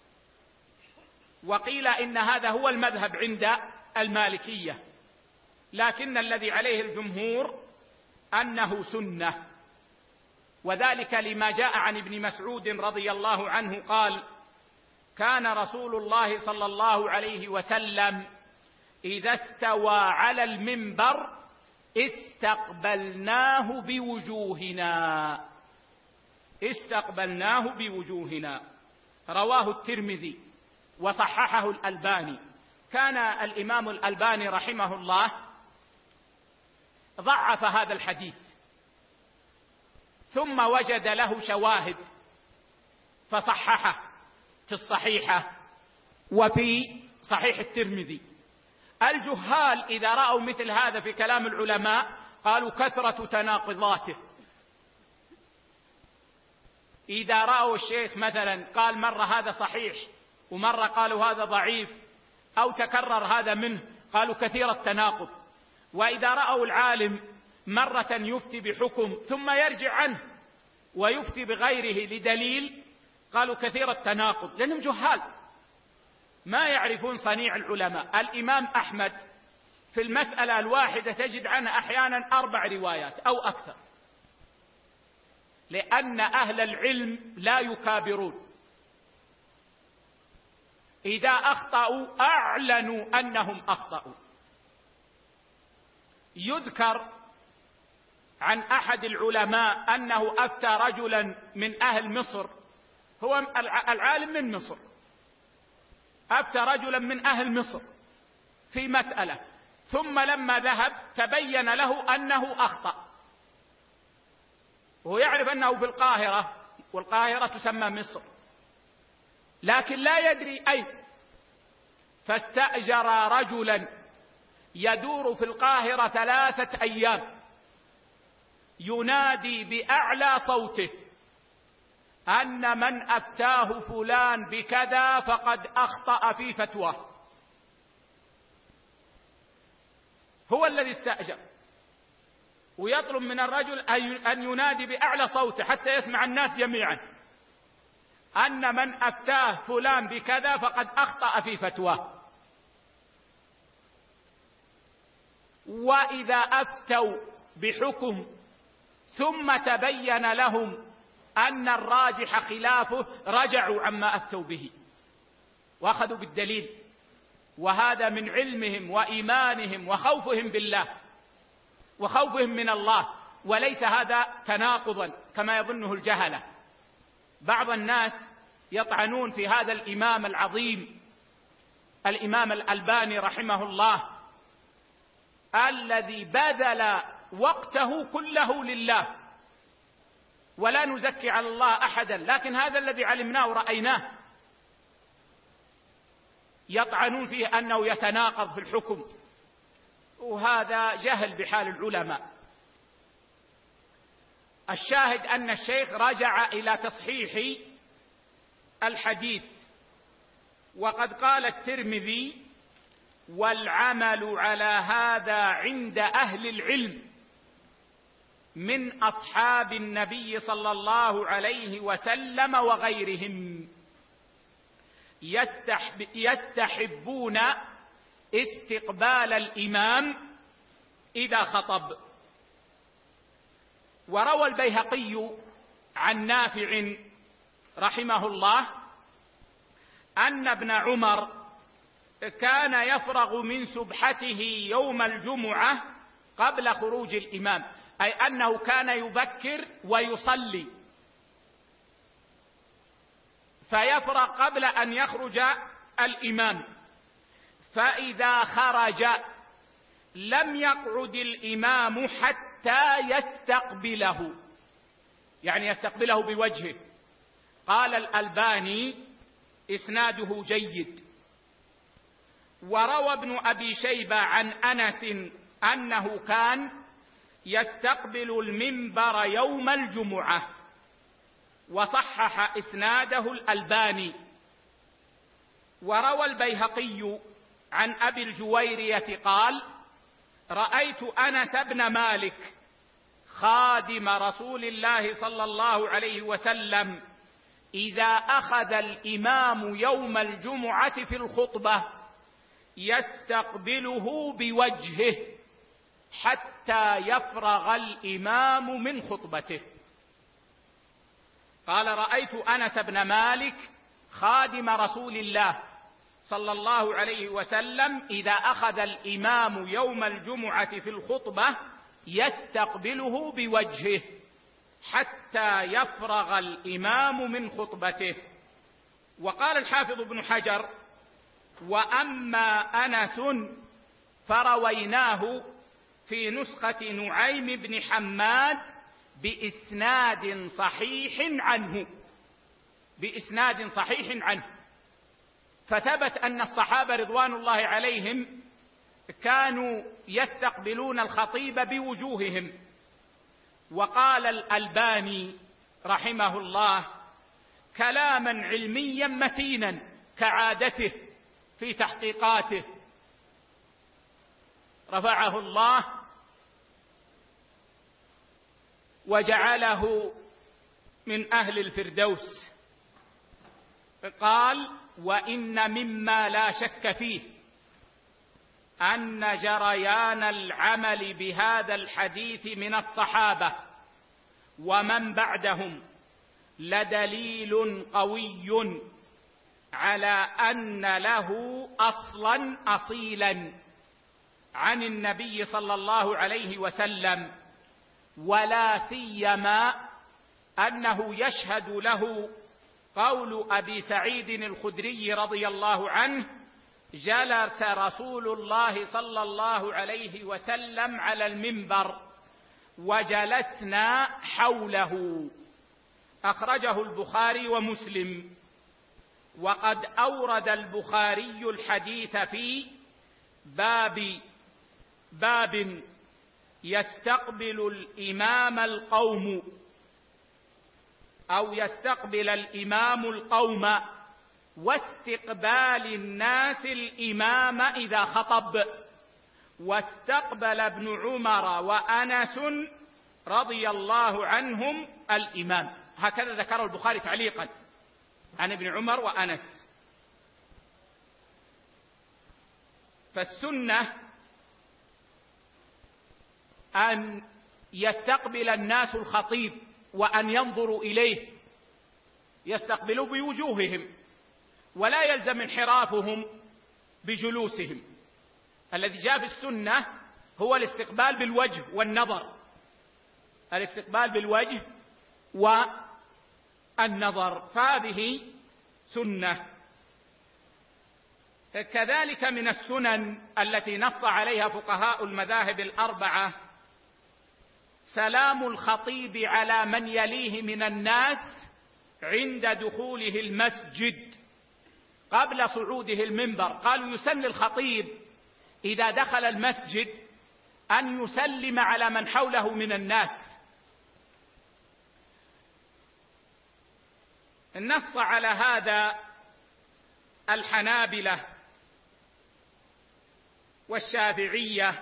وقيل إن هذا هو المذهب عند المالكية، لكن الذي عليه الجمهور أنه سنة، وذلك لما جاء عن ابن مسعود رضي الله عنه قال: كان رسول الله صلى الله عليه وسلم إذا استوى على المنبر استقبلناه بوجوهنا. رواه الترمذي وصححه الألباني. كان الإمام الألباني رحمه الله ضعف هذا الحديث، ثم وجد له شواهد فصححه في الصحيحة وفي صحيح الترمذي. الجهال إذا رأوا مثل هذا في كلام العلماء قالوا كثرة تناقضاته. إذا رأوا الشيخ مثلا قال مرة هذا صحيح ومرة قالوا هذا ضعيف، أو تكرر هذا منه، قالوا كثير التناقض. وإذا رأوا العالم مرة يفتي بحكم ثم يرجع عنه ويفتي بغيره لدليل، قالوا كثير التناقض، لأنهم جهال ما يعرفون صنيع العلماء. الإمام أحمد في المسألة الواحدة تجد عنه أحيانا 4 روايات أو أكثر، لأن أهل العلم لا يكابرون. إذا أخطأوا أعلنوا أنهم أخطأوا. يذكر عن أحد العلماء أنه أفتى رجلا من أهل مصر، هو العالم من مصر، أفتى رجلا من أهل مصر في مسألة، ثم لما ذهب تبين له أنه أخطأ، وهو يعرف أنه في القاهرة، والقاهرة تسمى مصر، لكن لا يدري أين، فاستأجر رجلا يدور في القاهرة 3 أيام ينادي بأعلى صوته أن من أفتاه فلان بكذا فقد أخطأ في فتواه. هو الذي استأجر، ويطلب من الرجل أن ينادي بأعلى صوته حتى يسمع الناس جميعا أن من أفتاه فلان بكذا فقد أخطأ في فتواه. وإذا أفتوا بحكم ثم تبين لهم أن الراجح خلافه رجعوا عما أفتوا به وأخذوا بالدليل، وهذا من علمهم وإيمانهم وخوفهم بالله وخوفهم من الله، وليس هذا تناقضا كما يظنه الجهلة. بعض الناس يطعنون في هذا الإمام العظيم الإمام الألباني رحمه الله الذي بذل وقته كله لله، ولا نزكي على الله أحدا، لكن هذا الذي علمناه ورأيناه. يطعنون فيه أنه يتناقض في الحكم، وهذا جهل بحال العلماء. الشاهد أن الشيخ رجع إلى تصحيح الحديث، وقد قال الترمذي: والعمل على هذا عند أهل العلم من أصحاب النبي صلى الله عليه وسلم وغيرهم يستحبون استقبال الإمام إذا خطب. وروى البيهقي عن نافع رحمه الله أن ابن عمر كان يفرغ من سبحته يوم الجمعة قبل خروج الإمام، أي أنه كان يبكر ويصلي فيفرغ قبل أن يخرج الإمام، فإذا خرج لم يقعد الإمام حتى يستقبله، يعني يستقبله بوجهه. قال الألباني: إسناده جيد. وروى ابن أبي شيبة عن أنس أنه كان يستقبل المنبر يوم الجمعة، وصحح إسناده الألباني. وروى البيهقي عن أبي الجويرية قال: رأيت أنس بن مالك خادم رسول الله صلى الله عليه وسلم إذا أخذ الإمام يوم الجمعة في الخطبة يستقبله بوجهه حتى يفرغ الإمام من خطبته. قال: رأيت أنس بن مالك خادم رسول الله صلى الله عليه وسلم إذا أخذ الإمام يوم الجمعة في الخطبة يستقبله بوجهه حتى يفرغ الإمام من خطبته. وقال الحافظ ابن حجر: وأما أنس فرويناه في نسخة نعيم بن حماد بإسناد صحيح عنه، فثبت أن الصحابة رضوان الله عليهم كانوا يستقبلون الخطيب بوجوههم. وقال الألباني رحمه الله كلاما علميا متينا كعادته في تحقيقاته، رفعه الله وجعله من أهل الفردوس. قال: وإن مما لا شك فيه أن جريان العمل بهذا الحديث من الصحابة ومن بعدهم لدليل قوي على أن له أصلا أصيلا عن النبي صلى الله عليه وسلم، ولا سيما أنه يشهد له قول أبي سعيد الخدري رضي الله عنه: جلس رسول الله صلى الله عليه وسلم على المنبر وجلسنا حوله. أخرجه البخاري ومسلم. وقد أورد البخاري الحديث في باب يستقبل الإمام القوم، أو يستقبل الإمام القوم، واستقبال الناس الإمام إذا خطب. واستقبل ابن عمر وأنس رضي الله عنهم الإمام. هكذا ذكره البخاري تعليقا عن ابن عمر وأنس. فالسنة أن يستقبل الناس الخطيب وأن ينظروا إليه، يستقبلوا بوجوههم، ولا يلزم انحرافهم بجلوسهم. الذي جاء في السنة هو الاستقبال بالوجه والنظر، الاستقبال بالوجه والنظر، فهذه سنة. كذلك من السنن التي نص عليها فقهاء المذاهب الأربعة سلام الخطيب على من يليه من الناس عند دخوله المسجد قبل صعوده المنبر. قالوا يسن الخطيب إذا دخل المسجد أن يسلم على من حوله من الناس. نص على هذا الحنابلة والشافعية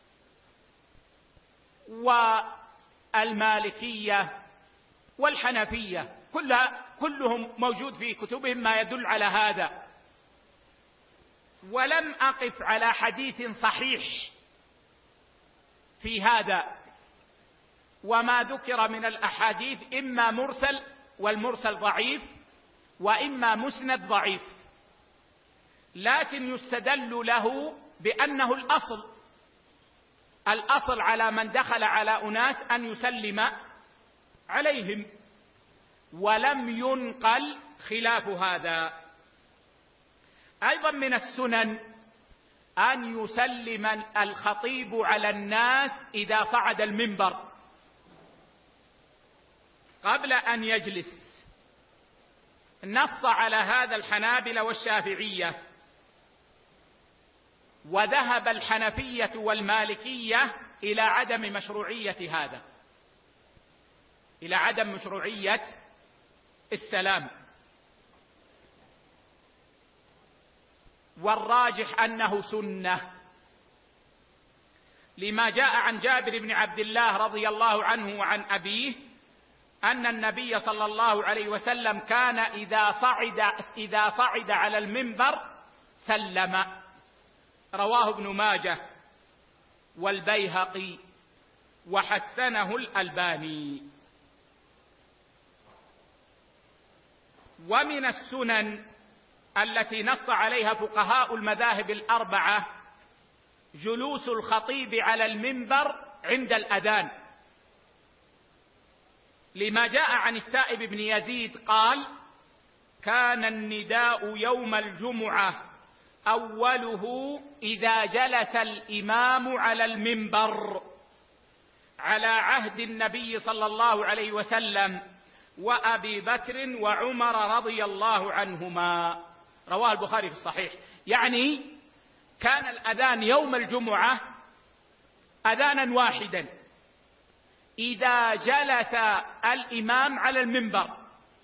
والمالكية والحنفية، كلهم موجود في كتبهم ما يدل على هذا. ولم أقف على حديث صحيح في هذا، وما ذكر من الأحاديث إما مرسل، والمرسل ضعيف، وإما مسند ضعيف، لكن يستدل له بأنه الأصل على من دخل على أناس أن يسلم عليهم، ولم ينقل خلاف هذا. أيضا من السنن أن يسلم الخطيب على الناس إذا صعد المنبر قبل أن يجلس. نص على هذا الحنابلة والشافعية، وذهب الحنفية والمالكية إلى عدم مشروعية هذا، إلى عدم مشروعية السلام، والراجح أنه سنة، لما جاء عن جابر بن عبد الله رضي الله عنه وعن أبيه أن النبي صلى الله عليه وسلم كان إذا صعد على المنبر سلم. رواه ابن ماجه والبيهقي وحسنه الألباني. ومن السنن التي نص عليها فقهاء المذاهب الأربعة جلوس الخطيب على المنبر عند الأذان، لما جاء عن السائب بن يزيد قال: كان النداء يوم الجمعة أوله إذا جلس الإمام على المنبر على عهد النبي صلى الله عليه وسلم وأبي بكر وعمر رضي الله عنهما. رواه البخاري في الصحيح. يعني كان الأذان يوم الجمعة أذانا واحدا إذا جلس الإمام على المنبر،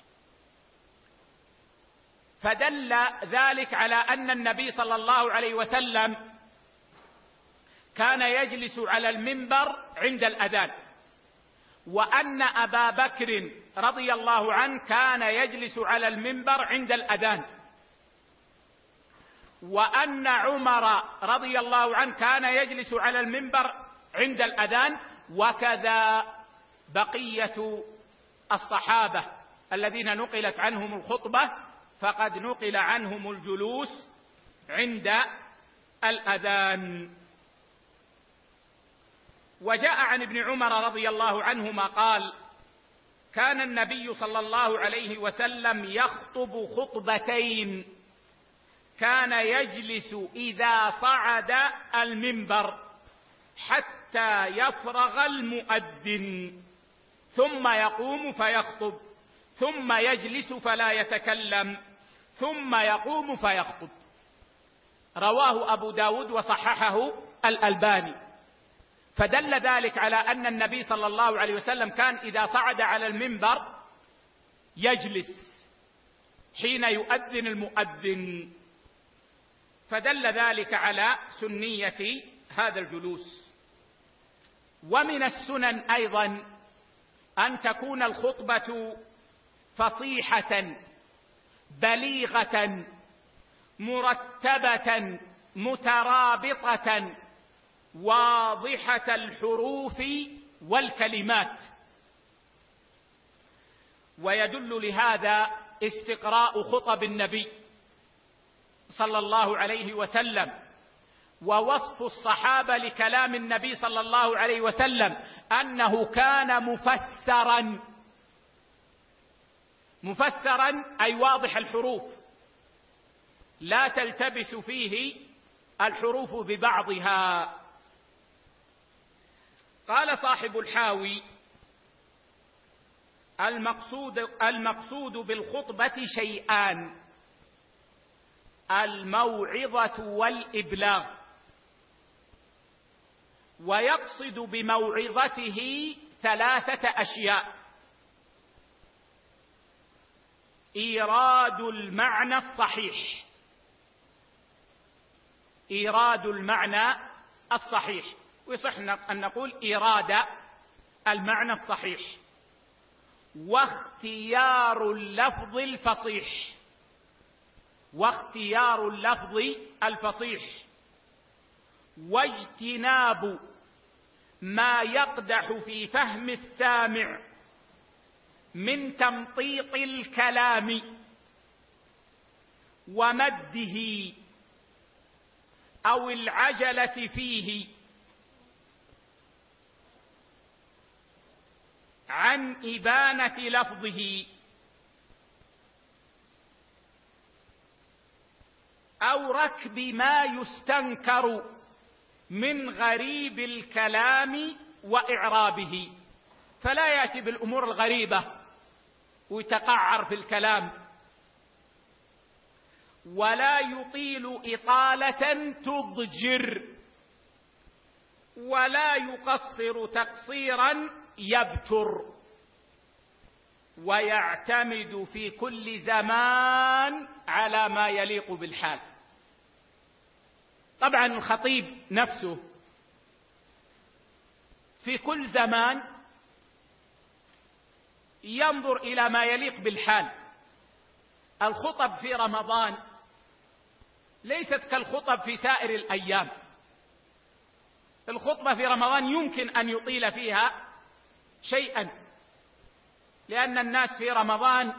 فدل ذلك على أن النبي صلى الله عليه وسلم كان يجلس على المنبر عند الأذان، وأن أبا بكر رضي الله عنه كان يجلس على المنبر عند الأذان، وأن عمر رضي الله عنه كان يجلس على المنبر عند الأذان، وكذا بقية الصحابة الذين نقلت عنهم الخطبة فقد نقل عنهم الجلوس عند الأذان. وجاء عن ابن عمر رضي الله عنهما قال: كان النبي صلى الله عليه وسلم يخطب خطبتين، كان يجلس إذا صعد المنبر حتى يفرغ المؤذن ثم يقوم فيخطب، ثم يجلس فلا يتكلم، ثم يقوم فيخطب. رواه أبو داود وصححه الألباني. فدل ذلك على أن النبي صلى الله عليه وسلم كان إذا صعد على المنبر يجلس حين يؤذن المؤذن، فدل ذلك على سنية هذا الجلوس. ومن السنن أيضا أن تكون الخطبة فصيحة بليغة مرتبة مترابطة واضحة الحروف والكلمات. ويدل لهذا استقراء خطب النبي صلى الله عليه وسلم ووصف الصحابة لكلام النبي صلى الله عليه وسلم أنه كان مفسرا أي واضح الحروف، لا تلتبس فيه الحروف ببعضها. قال صاحب الحاوي: المقصود بالخطبة شيئان: الموعظة والإبلاغ. ويقصد بموعظته 3 أشياء: إيراد المعنى الصحيح، إيراد المعنى الصحيح، ويصح أن نقول إيراد المعنى الصحيح، واختيار اللفظ الفصيح، واختيار اللفظ الفصيح، واجتناب ما يقدح في فهم السامع من تمطيط الكلام ومده أو العجلة فيه عن إبانة لفظه أو ركب ما يستنكر من غريب الكلام وإعرابه، فلا يأتي بالأمور الغريبة ويتقعر في الكلام، ولا يطيل إطالة تضجر، ولا يقصر تقصيرا يبتر، ويعتمد في كل زمان على ما يليق بالحال. طبعا الخطيب نفسه في كل زمان ينظر إلى ما يليق بالحال. الخطب في رمضان ليست كالخطب في سائر الأيام. الخطبة في رمضان يمكن أن يطيل فيها شيئا، لأن الناس في رمضان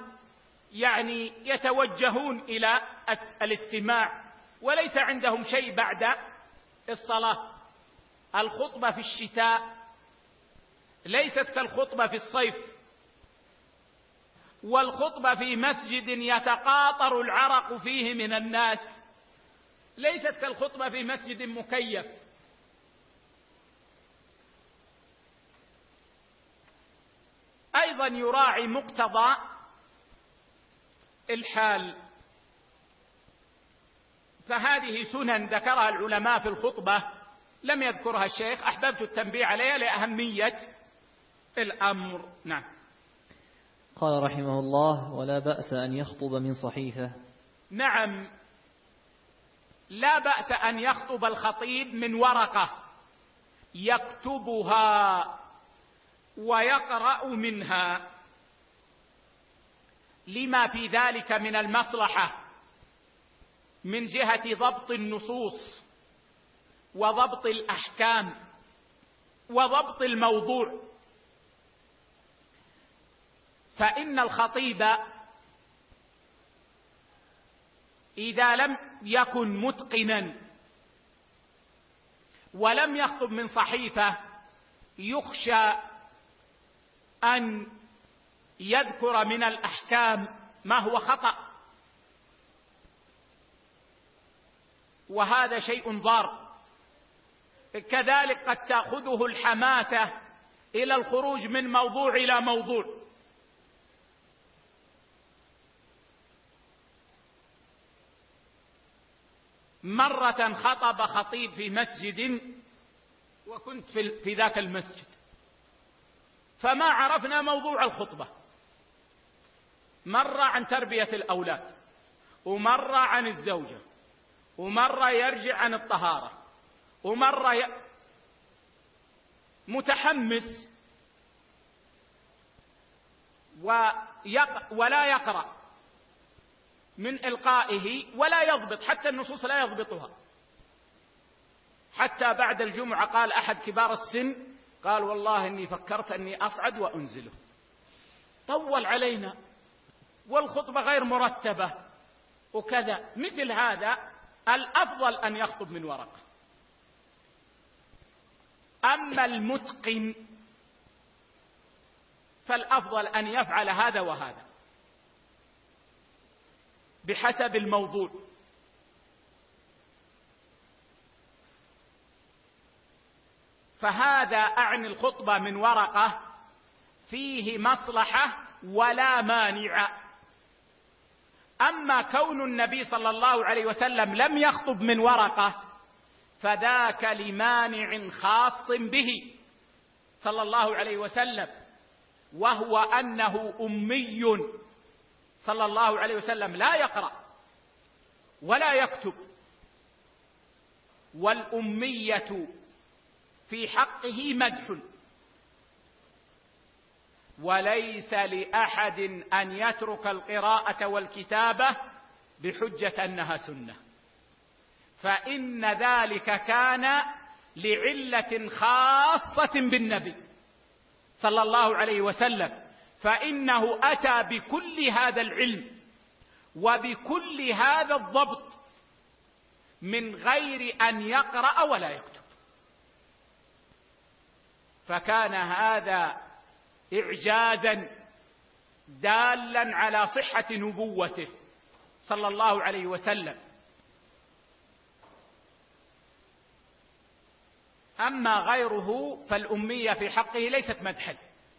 يتوجهون إلى الاستماع وليس عندهم شيء بعد الصلاة. الخطبة في الشتاء ليست كالخطبة في الصيف، والخطبة في مسجد يتقاطر العرق فيه من الناس ليست كالخطبة في مسجد مكيف. أيضا يراعي مقتضى الحال. فهذه سنن ذكرها العلماء في الخطبة لم يذكرها الشيخ، أحببت التنبيه عليها لأهمية الأمر. نعم. قال رحمه الله: ولا بأس أن يخطب من صحيفة. نعم، لا بأس أن يخطب الخطيب من ورقة يكتبها ويقرأ منها، لما في ذلك من المصلحة من جهة ضبط النصوص وضبط الأحكام وضبط الموضوع. فإن الخطيب إذا لم يكن متقنا ولم يخطب من صحيفة يخشى أن يذكر من الأحكام ما هو خطأ، وهذا شيء ضار. كذلك قد تأخذه الحماسة إلى الخروج من موضوع إلى موضوع. مرة خطب خطيب في مسجد وكنت في ذاك المسجد، فما عرفنا موضوع الخطبة، مرة عن تربية الأولاد، ومرة عن الزوجة، ومرة يرجع عن الطهارة، ومرة متحمس ولا يقرأ من إلقائه ولا يضبط، حتى النصوص لا يضبطها. حتى بعد الجمعة قال أحد كبار السن، قال والله إني فكرت أني أصعد وأنزله، طول علينا والخطبة غير مرتبة وكذا. مثل هذا الأفضل أن يخطب من ورقة. أما المتقن فالأفضل أن يفعل هذا وهذا بحسب الموضوع. فهذا أعني الخطبة من ورقة فيه مصلحة ولا مانع. أما كون النبي صلى الله عليه وسلم لم يخطب من ورقة فذاك لمانع خاص به صلى الله عليه وسلم، وهو أنه أمي صلى الله عليه وسلم، لا يقرأ ولا يكتب. والأمية في حقه مدح، وليس لأحد أن يترك القراءة والكتابة بحجة أنها سنة، فإن ذلك كان لعلة خاصة بالنبي صلى الله عليه وسلم، فإنه أتى بكل هذا العلم وبكل هذا الضبط من غير أن يقرأ ولا يكتب. فكان هذا إعجازا دالا على صحة نبوته صلى الله عليه وسلم. أما غيره فالأمية في حقه ليست مدحا.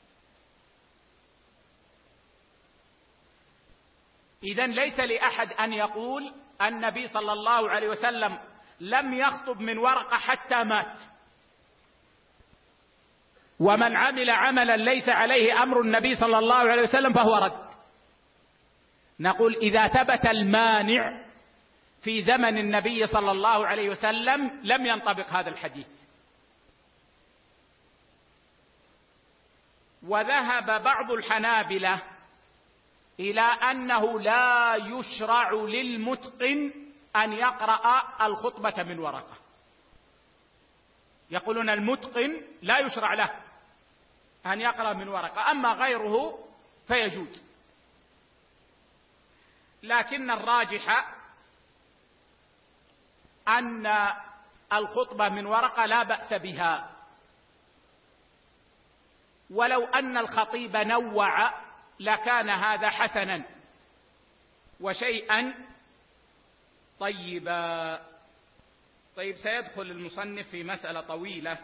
إذن ليس لأحد أن يقول النبي صلى الله عليه وسلم لم يخطب من ورقة حتى مات، ومن عمل عملا ليس عليه أمر النبي صلى الله عليه وسلم فهو رد. نقول إذا ثبت المانع في زمن النبي صلى الله عليه وسلم لم ينطبق هذا الحديث. وذهب بعض الحنابلة إلى أنه لا يشرع للمتقن أن يقرأ الخطبة من ورقة. يقولون المتقن لا يشرع له أن يقرأ من ورقة، أما غيره فيجوز. لكن الراجح أن الخطبة من ورقة لا بأس بها، ولو أن الخطيب نوع لكان هذا حسنا وشيئا طيبا. طيب، سيدخل المصنف في مسألة طويلة،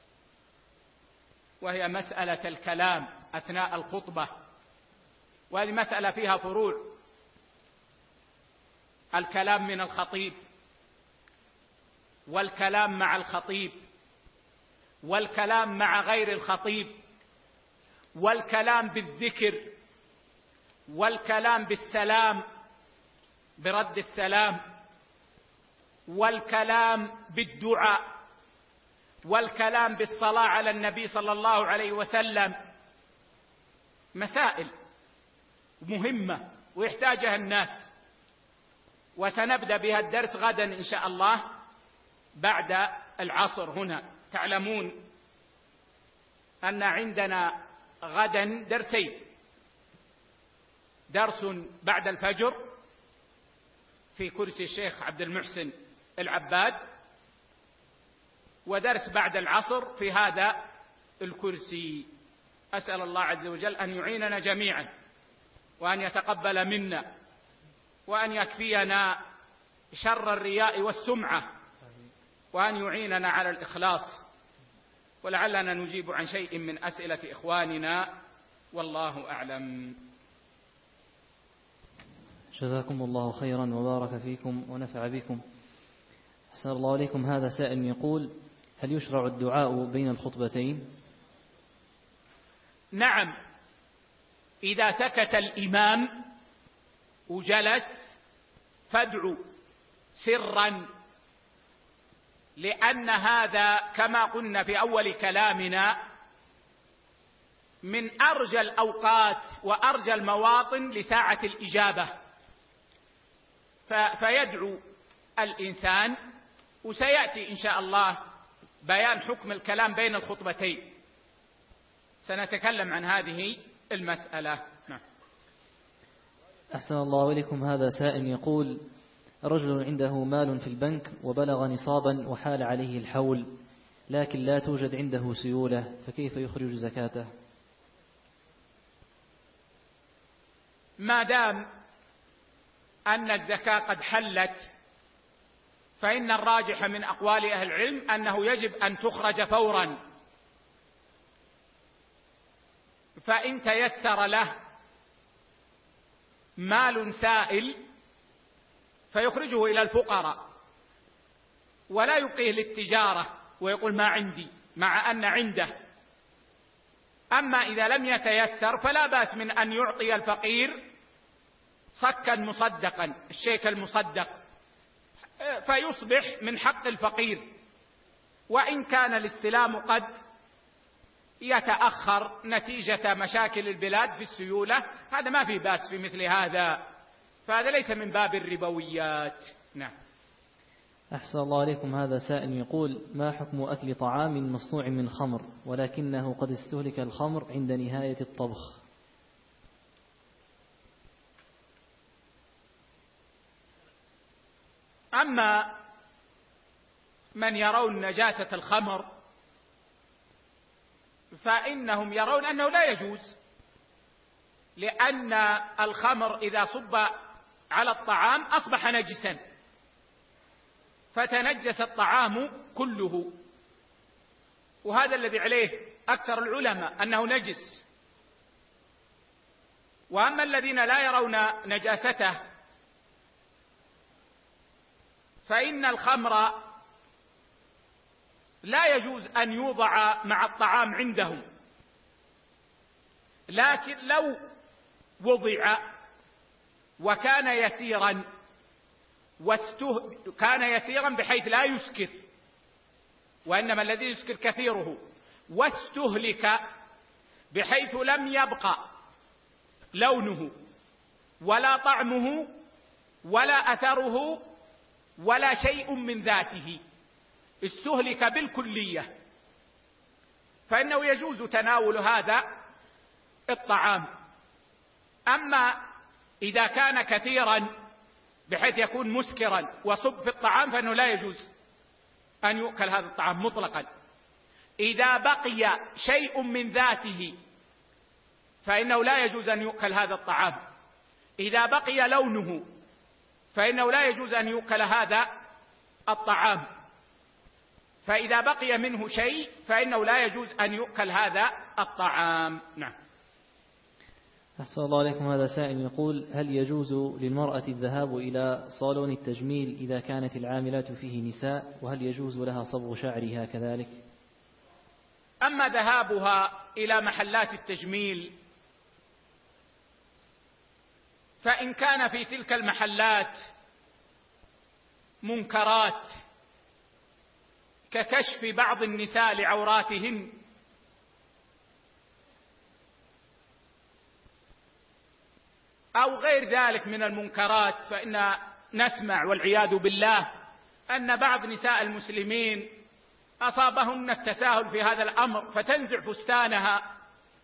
وهي مسألة الكلام أثناء الخطبة، وهذه مسألة فيها فروع. الكلام من الخطيب، والكلام مع الخطيب، والكلام مع غير الخطيب، والكلام بالذكر، والكلام بالسلام برد السلام، والكلام بالدعاء، والكلام بالصلاة على النبي صلى الله عليه وسلم. مسائل مهمة ويحتاجها الناس، وسنبدأ بها الدرس غدا إن شاء الله بعد العصر. هنا تعلمون أن عندنا غدا درسين، درس بعد الفجر في كرسي الشيخ عبد المحسن العباد، ودرس بعد العصر في هذا الكرسي. أسأل الله عز وجل أن يعيننا جميعا، وأن يتقبل منا، وأن يكفينا شر الرياء والسمعة، وأن يعيننا على الإخلاص. ولعلنا نجيب عن شيء من أسئلة إخواننا، والله أعلم. جزاكم الله خيرا وبارك فيكم ونفع بكم. أحسن الله عليكم. هذا سائل يقول: هل يشرع الدعاء بين الخطبتين؟ نعم، إذا سكت الإمام وجلس فادعو سرا، لأن هذا كما قلنا في أول كلامنا من أرجى الأوقات وأرجى المواطن لساعة الإجابة، فيدعو الإنسان. وسيأتي إن شاء الله بيان حكم الكلام بين الخطبتين، سنتكلم عن هذه المسألة. نعم. أحسن الله إليكم. هذا سائل يقول: رجل عنده مال في البنك وبلغ نصابا وحال عليه الحول، لكن لا توجد عنده سيولة، فكيف يخرج زكاته؟ ما دام أن الزكاة قد حلت، فإن الراجح من أقوال أهل العلم أنه يجب أن تخرج فورا. فإن تيسر له مال سائل فيخرجه إلى الفقراء ولا يبقيه للتجارة ويقول ما عندي، مع أن عنده. أما إذا لم يتيسر فلا بأس من أن يعطي الفقير صكا مصدقا، الشيك المصدق، فيصبح من حق الفقير. وإن كان الاستلام قد يتأخر نتيجة مشاكل البلاد في السيولة، هذا ما في بأس في مثل هذا، فهذا ليس من باب الربويات. نعم. أحسن الله عليكم. هذا سائل يقول: ما حكم أكل طعام مصنوع من خمر ولكنه قد استهلك الخمر عند نهاية الطبخ؟ أما من يرون نجاسة الخمر فإنهم يرون أنه لا يجوز، لأن الخمر إذا صب على الطعام أصبح نجسا، فتنجس الطعام كله، وهذا الذي عليه أكثر العلماء أنه نجس. وأما الذين لا يرون نجاسته فإن الخمر لا يجوز أن يوضع مع الطعام عندهم، لكن لو وضع وكان يسيرا كان يسيرا بحيث لا يسكر، وإنما الذي يسكر كثيره، واستهلك بحيث لم يبقى لونه ولا طعمه ولا أثره ولا شيء من ذاته، استهلك بالكلية، فإنه يجوز تناول هذا الطعام. أما إذا كان كثيرا بحيث يكون مسكرا وصب في الطعام فإنه لا يجوز أن يؤكل هذا الطعام مطلقا. إذا بقي شيء من ذاته فإنه لا يجوز أن يؤكل هذا الطعام. إذا بقي لونه فإنه لا يجوز أن يؤكل هذا الطعام. فإذا بقي منه شيء فإنه لا يجوز أن يؤكل هذا الطعام. نعم. أحسن الله عليكم. هذا سائل يقول: هل يجوز للمرأة الذهاب إلى صالون التجميل إذا كانت العاملات فيه نساء، وهل يجوز لها صبغ شعرها كذلك؟ أما ذهابها إلى محلات التجميل فإن كان في تلك المحلات منكرات ككشف بعض النساء لعوراتهن أو غير ذلك من المنكرات، فإن نسمع والعياذ بالله أن بعض نساء المسلمين أصابهن التساهل في هذا الأمر، فتنزع فستانها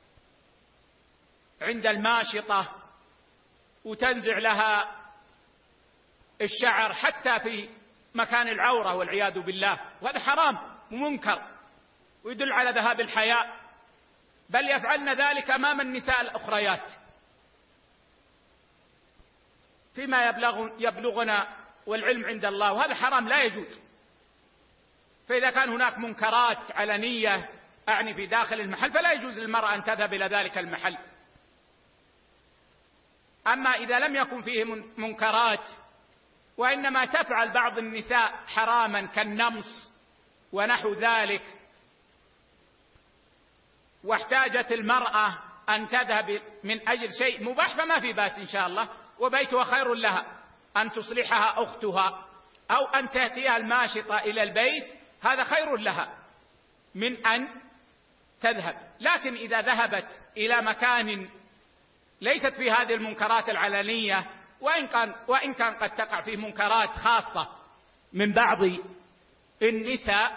عند الماشطة وتنزع لها الشعر حتى في مكان العورة والعياذ بالله، وهذا حرام ومنكر ويدل على ذهاب الحياء، بل يفعلن ذلك أمام النساء الأخريات فيما يبلغنا والعلم عند الله، وهذا حرام لا يجوز. فإذا كان هناك منكرات علنية أعني في داخل المحل فلا يجوز للمرأة أن تذهب إلى ذلك المحل. أما إذا لم يكن فيه منكرات وإنما تفعل بعض النساء حراما كالنمص ونحو ذلك، واحتاجت المرأة أن تذهب من أجل شيء مباح فما في بأس إن شاء الله، وبيتها خير لها أن تصلحها أختها أو أن تأتيها الماشطة إلى البيت، هذا خير لها من أن تذهب. لكن إذا ذهبت إلى مكان ليست في هذه المنكرات العلنية، وإن كان قد تقع فيه منكرات خاصة من بعض النساء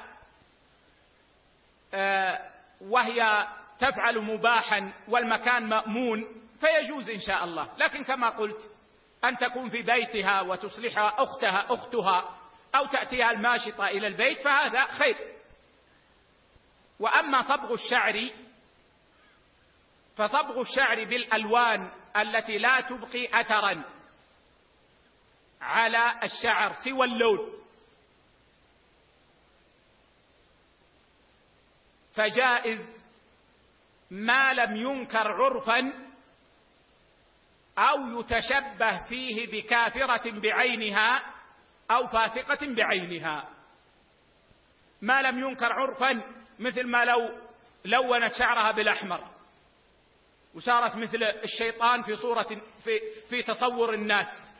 وهي تفعل مباحا والمكان مأمون، فيجوز إن شاء الله. لكن كما قلت أن تكون في بيتها وتصلحها أختها أو تأتيها الماشطة إلى البيت فهذا خير. وأما صبغ الشعر فصبغ الشعر بالألوان التي لا تبقي أثرا على الشعر سوى اللون فجائز ما لم ينكر عرفا أو يتشبه فيه بكافرة بعينها أو فاسقة بعينها. ما لم ينكر عرفا مثل ما لو لونت شعرها بالأحمر وصارت مثل الشيطان في صورة في تصور الناس،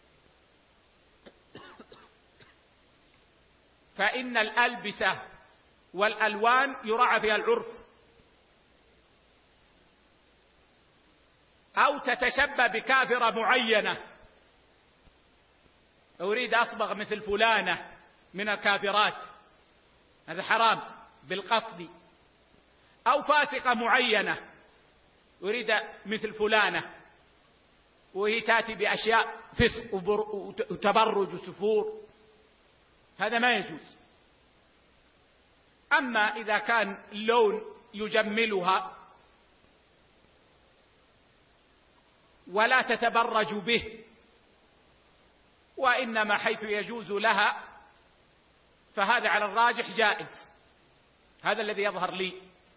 فإن الألبسة والألوان يراعى فيها العرف. أو تتشبه بكافرة معينة، أريد أصبغ مثل فلانة من الكافرات، هذا حرام بالقصد. أو فاسقة معينة، أريد مثل فلانة وهي تأتي بأشياء فسق وتبرج وسفور، هذا ما يجوز. أما إذا كان اللون يجملها ولا تتبرج به، وإنما حيث يجوز لها فهذا على الراجح جائز، هذا الذي يظهر لي.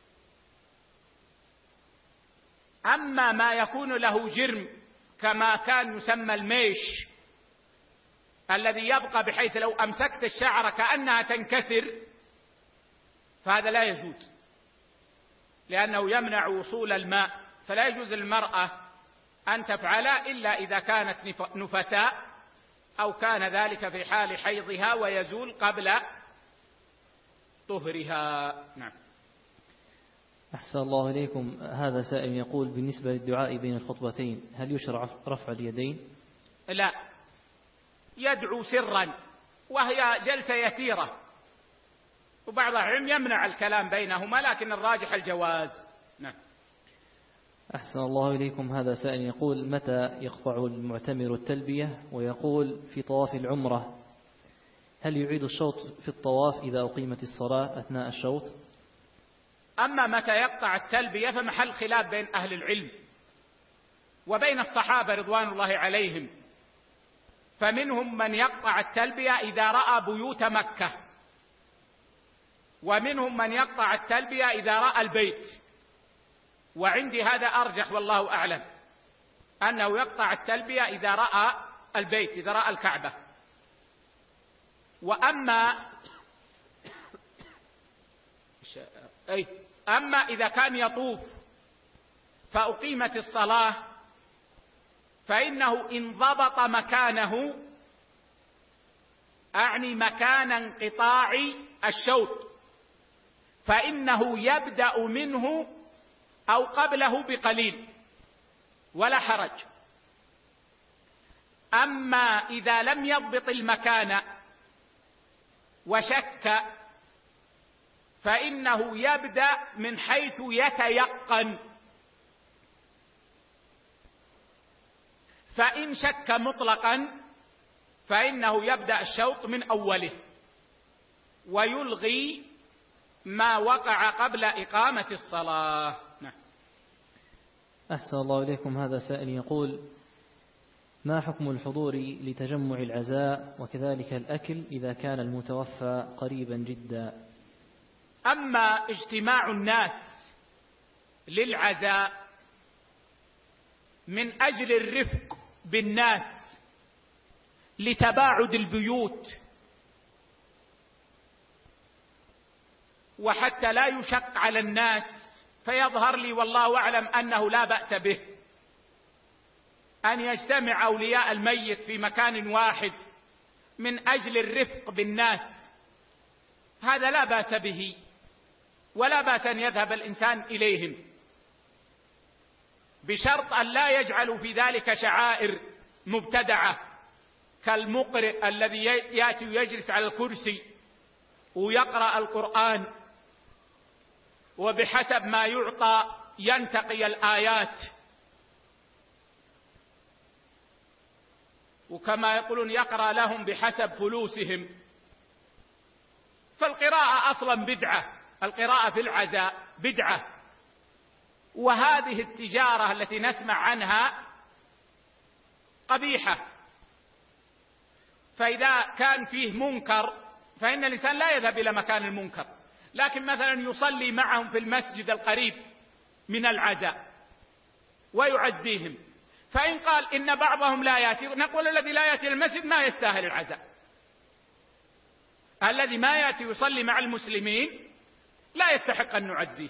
أما ما يكون له جرم كما كان يسمى الميش الذي يبقى بحيث لو أمسكت الشعر كأنها تنكسر، فهذا لا يجوز لأنه يمنع وصول الماء، فلا يجوز للمرأة أن تفعل إلا إذا كانت نفساء أو كان ذلك في حال حيضها ويزول قبل طهرها. نعم. أحسن الله إليكم. هذا سائل يقول بالنسبة للدعاء بين الخطبتين هل يشرع رفع اليدين؟ لا، يدعو سرا وهي جلسة يسيرة، وبعض العلم يمنع الكلام بينهما، لكن الراجح الجواز. نعم. أحسن الله إليكم. هذا سائل يقول متى يقطع المعتمر التلبية ويقول في طواف العمرة هل يعيد الشوط في الطواف إذا أقيمت الصلاة أثناء الشوط؟ أما متى يقطع التلبية فمحل خلاف بين أهل العلم وبين الصحابة رضوان الله عليهم، فمنهم من يقطع التلبية إذا رأى بيوت مكة، ومنهم من يقطع التلبية إذا رأى البيت، وعندي هذا أرجح والله أعلم، أنه يقطع التلبية إذا رأى البيت، إذا رأى الكعبة. أما إذا كان يطوف فأقيمت الصلاة فإنه إن ضبط مكانه، أعني مكان انقطاع الشوط، فإنه يبدأ منه أو قبله بقليل ولا حرج. أما إذا لم يضبط المكان وشك فإنه يبدأ من حيث يتيقن، فإن شك مطلقا فإنه يبدأ الشوط من أوله ويلغي ما وقع قبل إقامة الصلاة. نعم. أحسن الله إليكم. هذا سائل يقول ما حكم الحضور لتجمع العزاء وكذلك الأكل إذا كان المتوفى قريبا جدا؟ أما اجتماع الناس للعزاء من أجل الرفق بالناس لتباعد البيوت وحتى لا يشق على الناس، فيظهر لي والله أعلم أنه لا بأس به، أن يجتمع أولياء الميت في مكان واحد من أجل الرفق بالناس، هذا لا بأس به، ولا بأس أن يذهب الإنسان إليهم، بشرط أن لا يجعلوا في ذلك شعائر مبتدعة كالمقرئ الذي يأتي ويجلس على الكرسي ويقرأ القرآن وبحسب ما يعطى ينتقي الآيات، وكما يقولون يقرأ لهم بحسب فلوسهم. فالقراءة أصلا بدعة، القراءة في العزاء بدعة، وهذه التجارة التي نسمع عنها قبيحة. فإذا كان فيه منكر فإن الإنسان لا يذهب إلى مكان المنكر، لكن مثلا يصلي معهم في المسجد القريب من العزاء ويعزيهم، فإن قال إن بعضهم لا يأتي، نقول الذي لا يأتي المسجد ما يستاهل العزاء، الذي ما يأتي يصلي مع المسلمين لا يستحق أن نعزيه.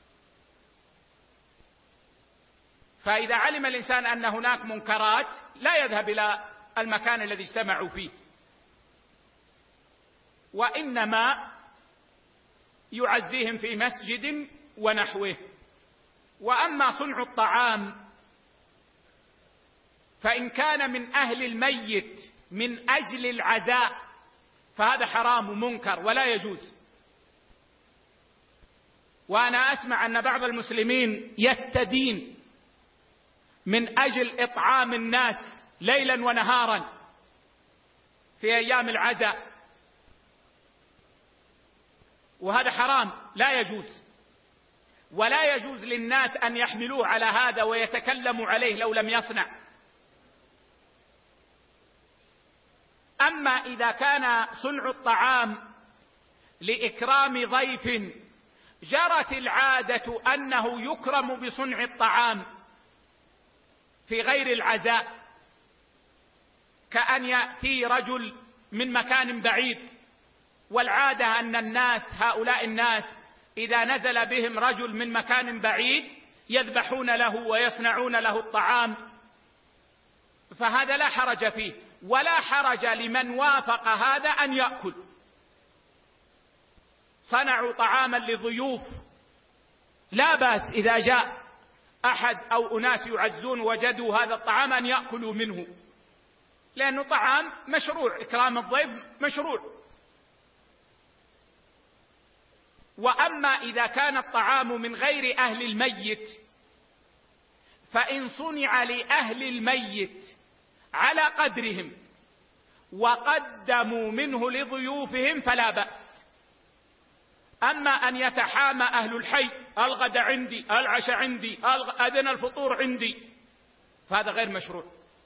فإذا علم الإنسان أن هناك منكرات لا يذهب إلى المكان الذي اجتمعوا فيه، وإنما يعزيهم في مسجد ونحوه. وأما صنع الطعام فإن كان من أهل الميت من أجل العزاء فهذا حرام ومنكر ولا يجوز. وأنا أسمع أن بعض المسلمين يستدين من أجل إطعام الناس ليلا ونهارا في أيام العزاء، وهذا حرام لا يجوز، ولا يجوز للناس أن يحملوه على هذا ويتكلموا عليه لو لم يصنع. أما إذا كان صنع الطعام لإكرام ضيف جرت العادة أنه يكرم بصنع الطعام في غير العزاء، كأن يأتي رجل من مكان بعيد، والعادة أن الناس هؤلاء الناس إذا نزل بهم رجل من مكان بعيد يذبحون له ويصنعون له الطعام، فهذا لا حرج فيه، ولا حرج لمن وافق هذا أن يأكل. صنعوا طعاما لضيوف لا بأس إذا جاء أحد أو أناس يعزون وجدوا هذا الطعام أن يأكلوا منه، لأنه طعام مشروع، إكرام الضيف مشروع. وأما إذا كان الطعام من غير أهل الميت فإن صنع لأهل الميت على قدرهم وقدموا منه لضيوفهم فلا بأس. أما أن يتحامى أهل الحي الغد عندي، العشاء عندي، أذن الفطور عندي، فهذا غير مشروع،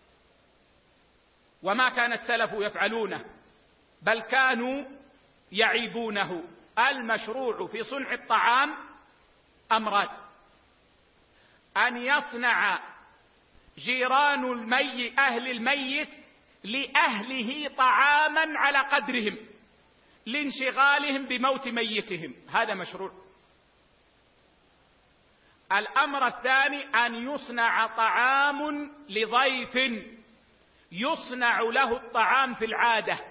وما كان السلف يفعلونه، بل كانوا يعيبونه. المشروع في صنع الطعام أمران: أن يصنع جيران أهل الميت لأهله طعاما على قدرهم لانشغالهم بموت ميتهم، هذا مشروع. الأمر الثاني أن يصنع طعام لضيف يصنع له الطعام في العادة،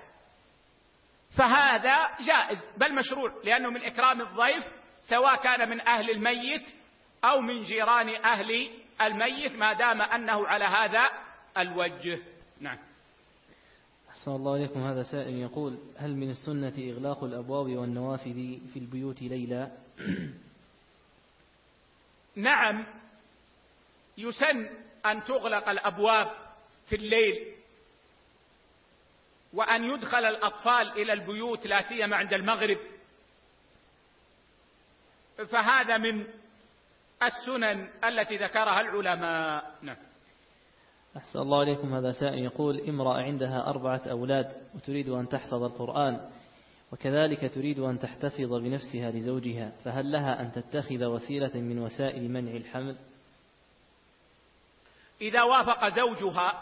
فهذا جائز بل مشروع، لأنه من إكرام الضيف سواء كان من أهل الميت أو من جيران أهل الميت، ما دام أنه على هذا الوجه. نعم. أحسن الله إليكم. هذا سائل يقول: هل من السنة إغلاق الأبواب والنوافذ في البيوت ليلا؟ نعم، يسن أن تغلق الأبواب في الليل، وأن يدخل الأطفال إلى البيوت لا سيما عند المغرب، فهذا من السنن التي ذكرها العلماء. نعم. أحسن الله إليكم. هذا سائل يقول: امرأة عندها 4 أولاد وتريد أن تحفظ القرآن، وكذلك تريد أن تحتفظ بنفسها لزوجها، فهل لها أن تتخذ وسيلة من وسائل منع الحمل؟ إذا وافق زوجها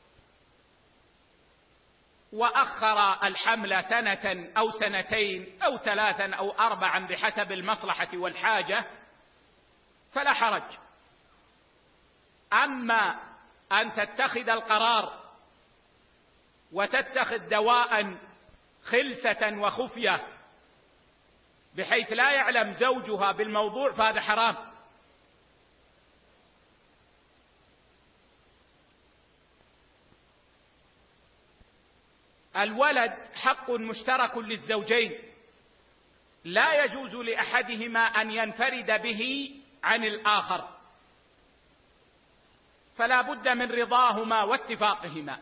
وأخر الحمل 1 أو 2 أو 3 أو 4 بحسب المصلحة والحاجة فلا حرج. أما أن تتخذ القرار وتتخذ دواء خلسة وخفية بحيث لا يعلم زوجها بالموضوع، فهذا حرام. الولد حق مشترك للزوجين، لا يجوز لأحدهما أن ينفرد به عن الآخر، فلا بد من رضاهما واتفاقهما.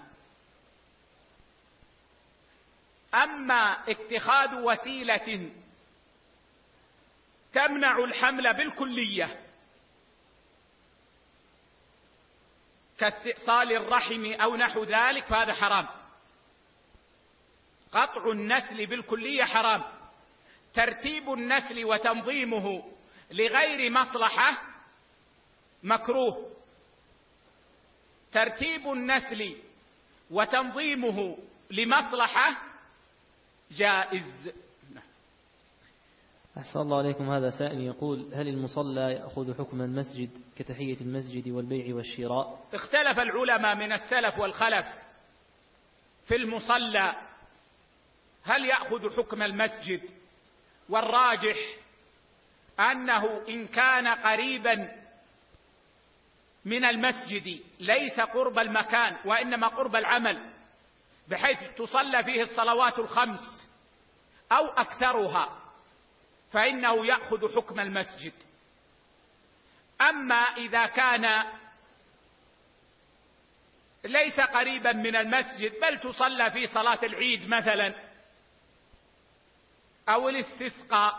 أما اتخاذ وسيلة تمنع الحمل بالكلية كاستئصال الرحم أو نحو ذلك فهذا حرام. قطع النسل بالكلية حرام. ترتيب النسل وتنظيمه لغير مصلحة مكروه. ترتيب النسل وتنظيمه لمصلحة جائز. أحسن الله عليكم. هذا سائل يقول: هل المصلى يأخذ حكم المسجد كتحية المسجد والبيع والشراء؟ اختلف العلماء من السلف والخلف في المصلى هل يأخذ حكم المسجد، والراجح أنه إن كان قريبا من المسجد ليس قرب المكان وإنما قرب العمل بحيث تصلى فيه الصلوات الخمس أو أكثرها فإنه يأخذ حكم المسجد. أما إذا كان ليس قريبا من المسجد بل تصلى فيه صلاة العيد مثلا أو الاستسقاء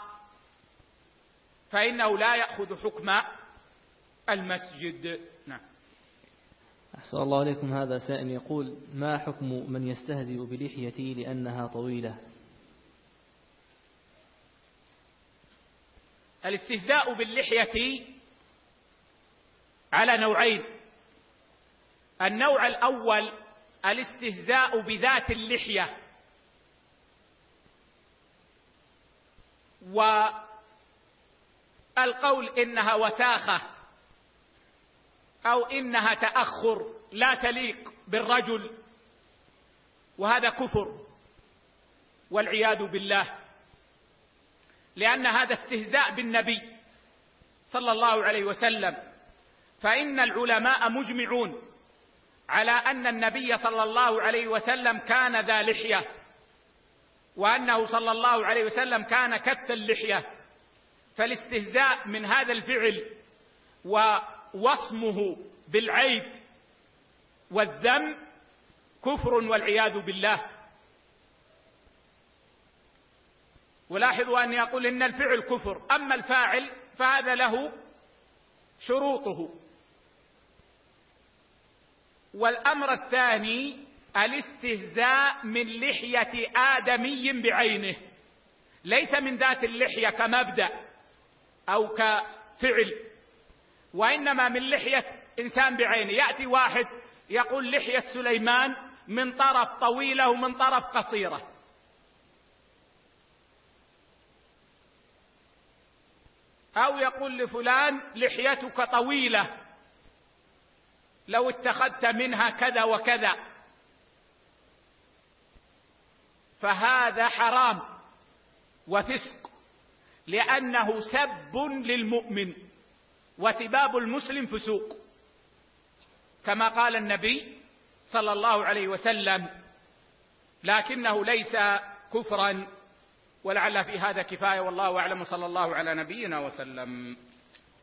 فإنه لا يأخذ حكم المسجد. نعم. أحسن الله عليكم. هذا سائل يقول: ما حكم من يستهزئ بلحيتي لأنها طويلة؟ الاستهزاء باللحية على نوعين. النوع الأول الاستهزاء بذات اللحية، والقول إنها وساخة أو إنها تأخر لا تليق بالرجل، وهذا كفر والعياذ بالله، لأن هذا استهزاء بالنبي صلى الله عليه وسلم. فإن العلماء مجمعون على أن النبي صلى الله عليه وسلم كان ذا لحية، وأنه صلى الله عليه وسلم كان كث اللحية، فالاستهزاء من هذا الفعل ووصمه بالعيب والذم كفر والعياذ بالله. ولاحظوا أن يقول إن الفعل كفر، أما الفاعل فهذا له شروطه. والأمر الثاني الاستهزاء من لحية آدمي بعينه، ليس من ذات اللحية كمبدأ أو كفعل، وإنما من لحية إنسان بعينه. يأتي واحد يقول لحية سليمان من طرف طويلة ومن طرف قصيرة، أو يقول لفلان لحيتك طويلة لو اتخذت منها كذا وكذا، فهذا حرام وفسق، لأنه سب للمؤمن، وسباب المسلم فسوق، كما قال النبي صلى الله عليه وسلم، لكنه ليس كفرا. ولعل في هذا كفاية، والله أعلم، صلى الله على نبينا وسلم.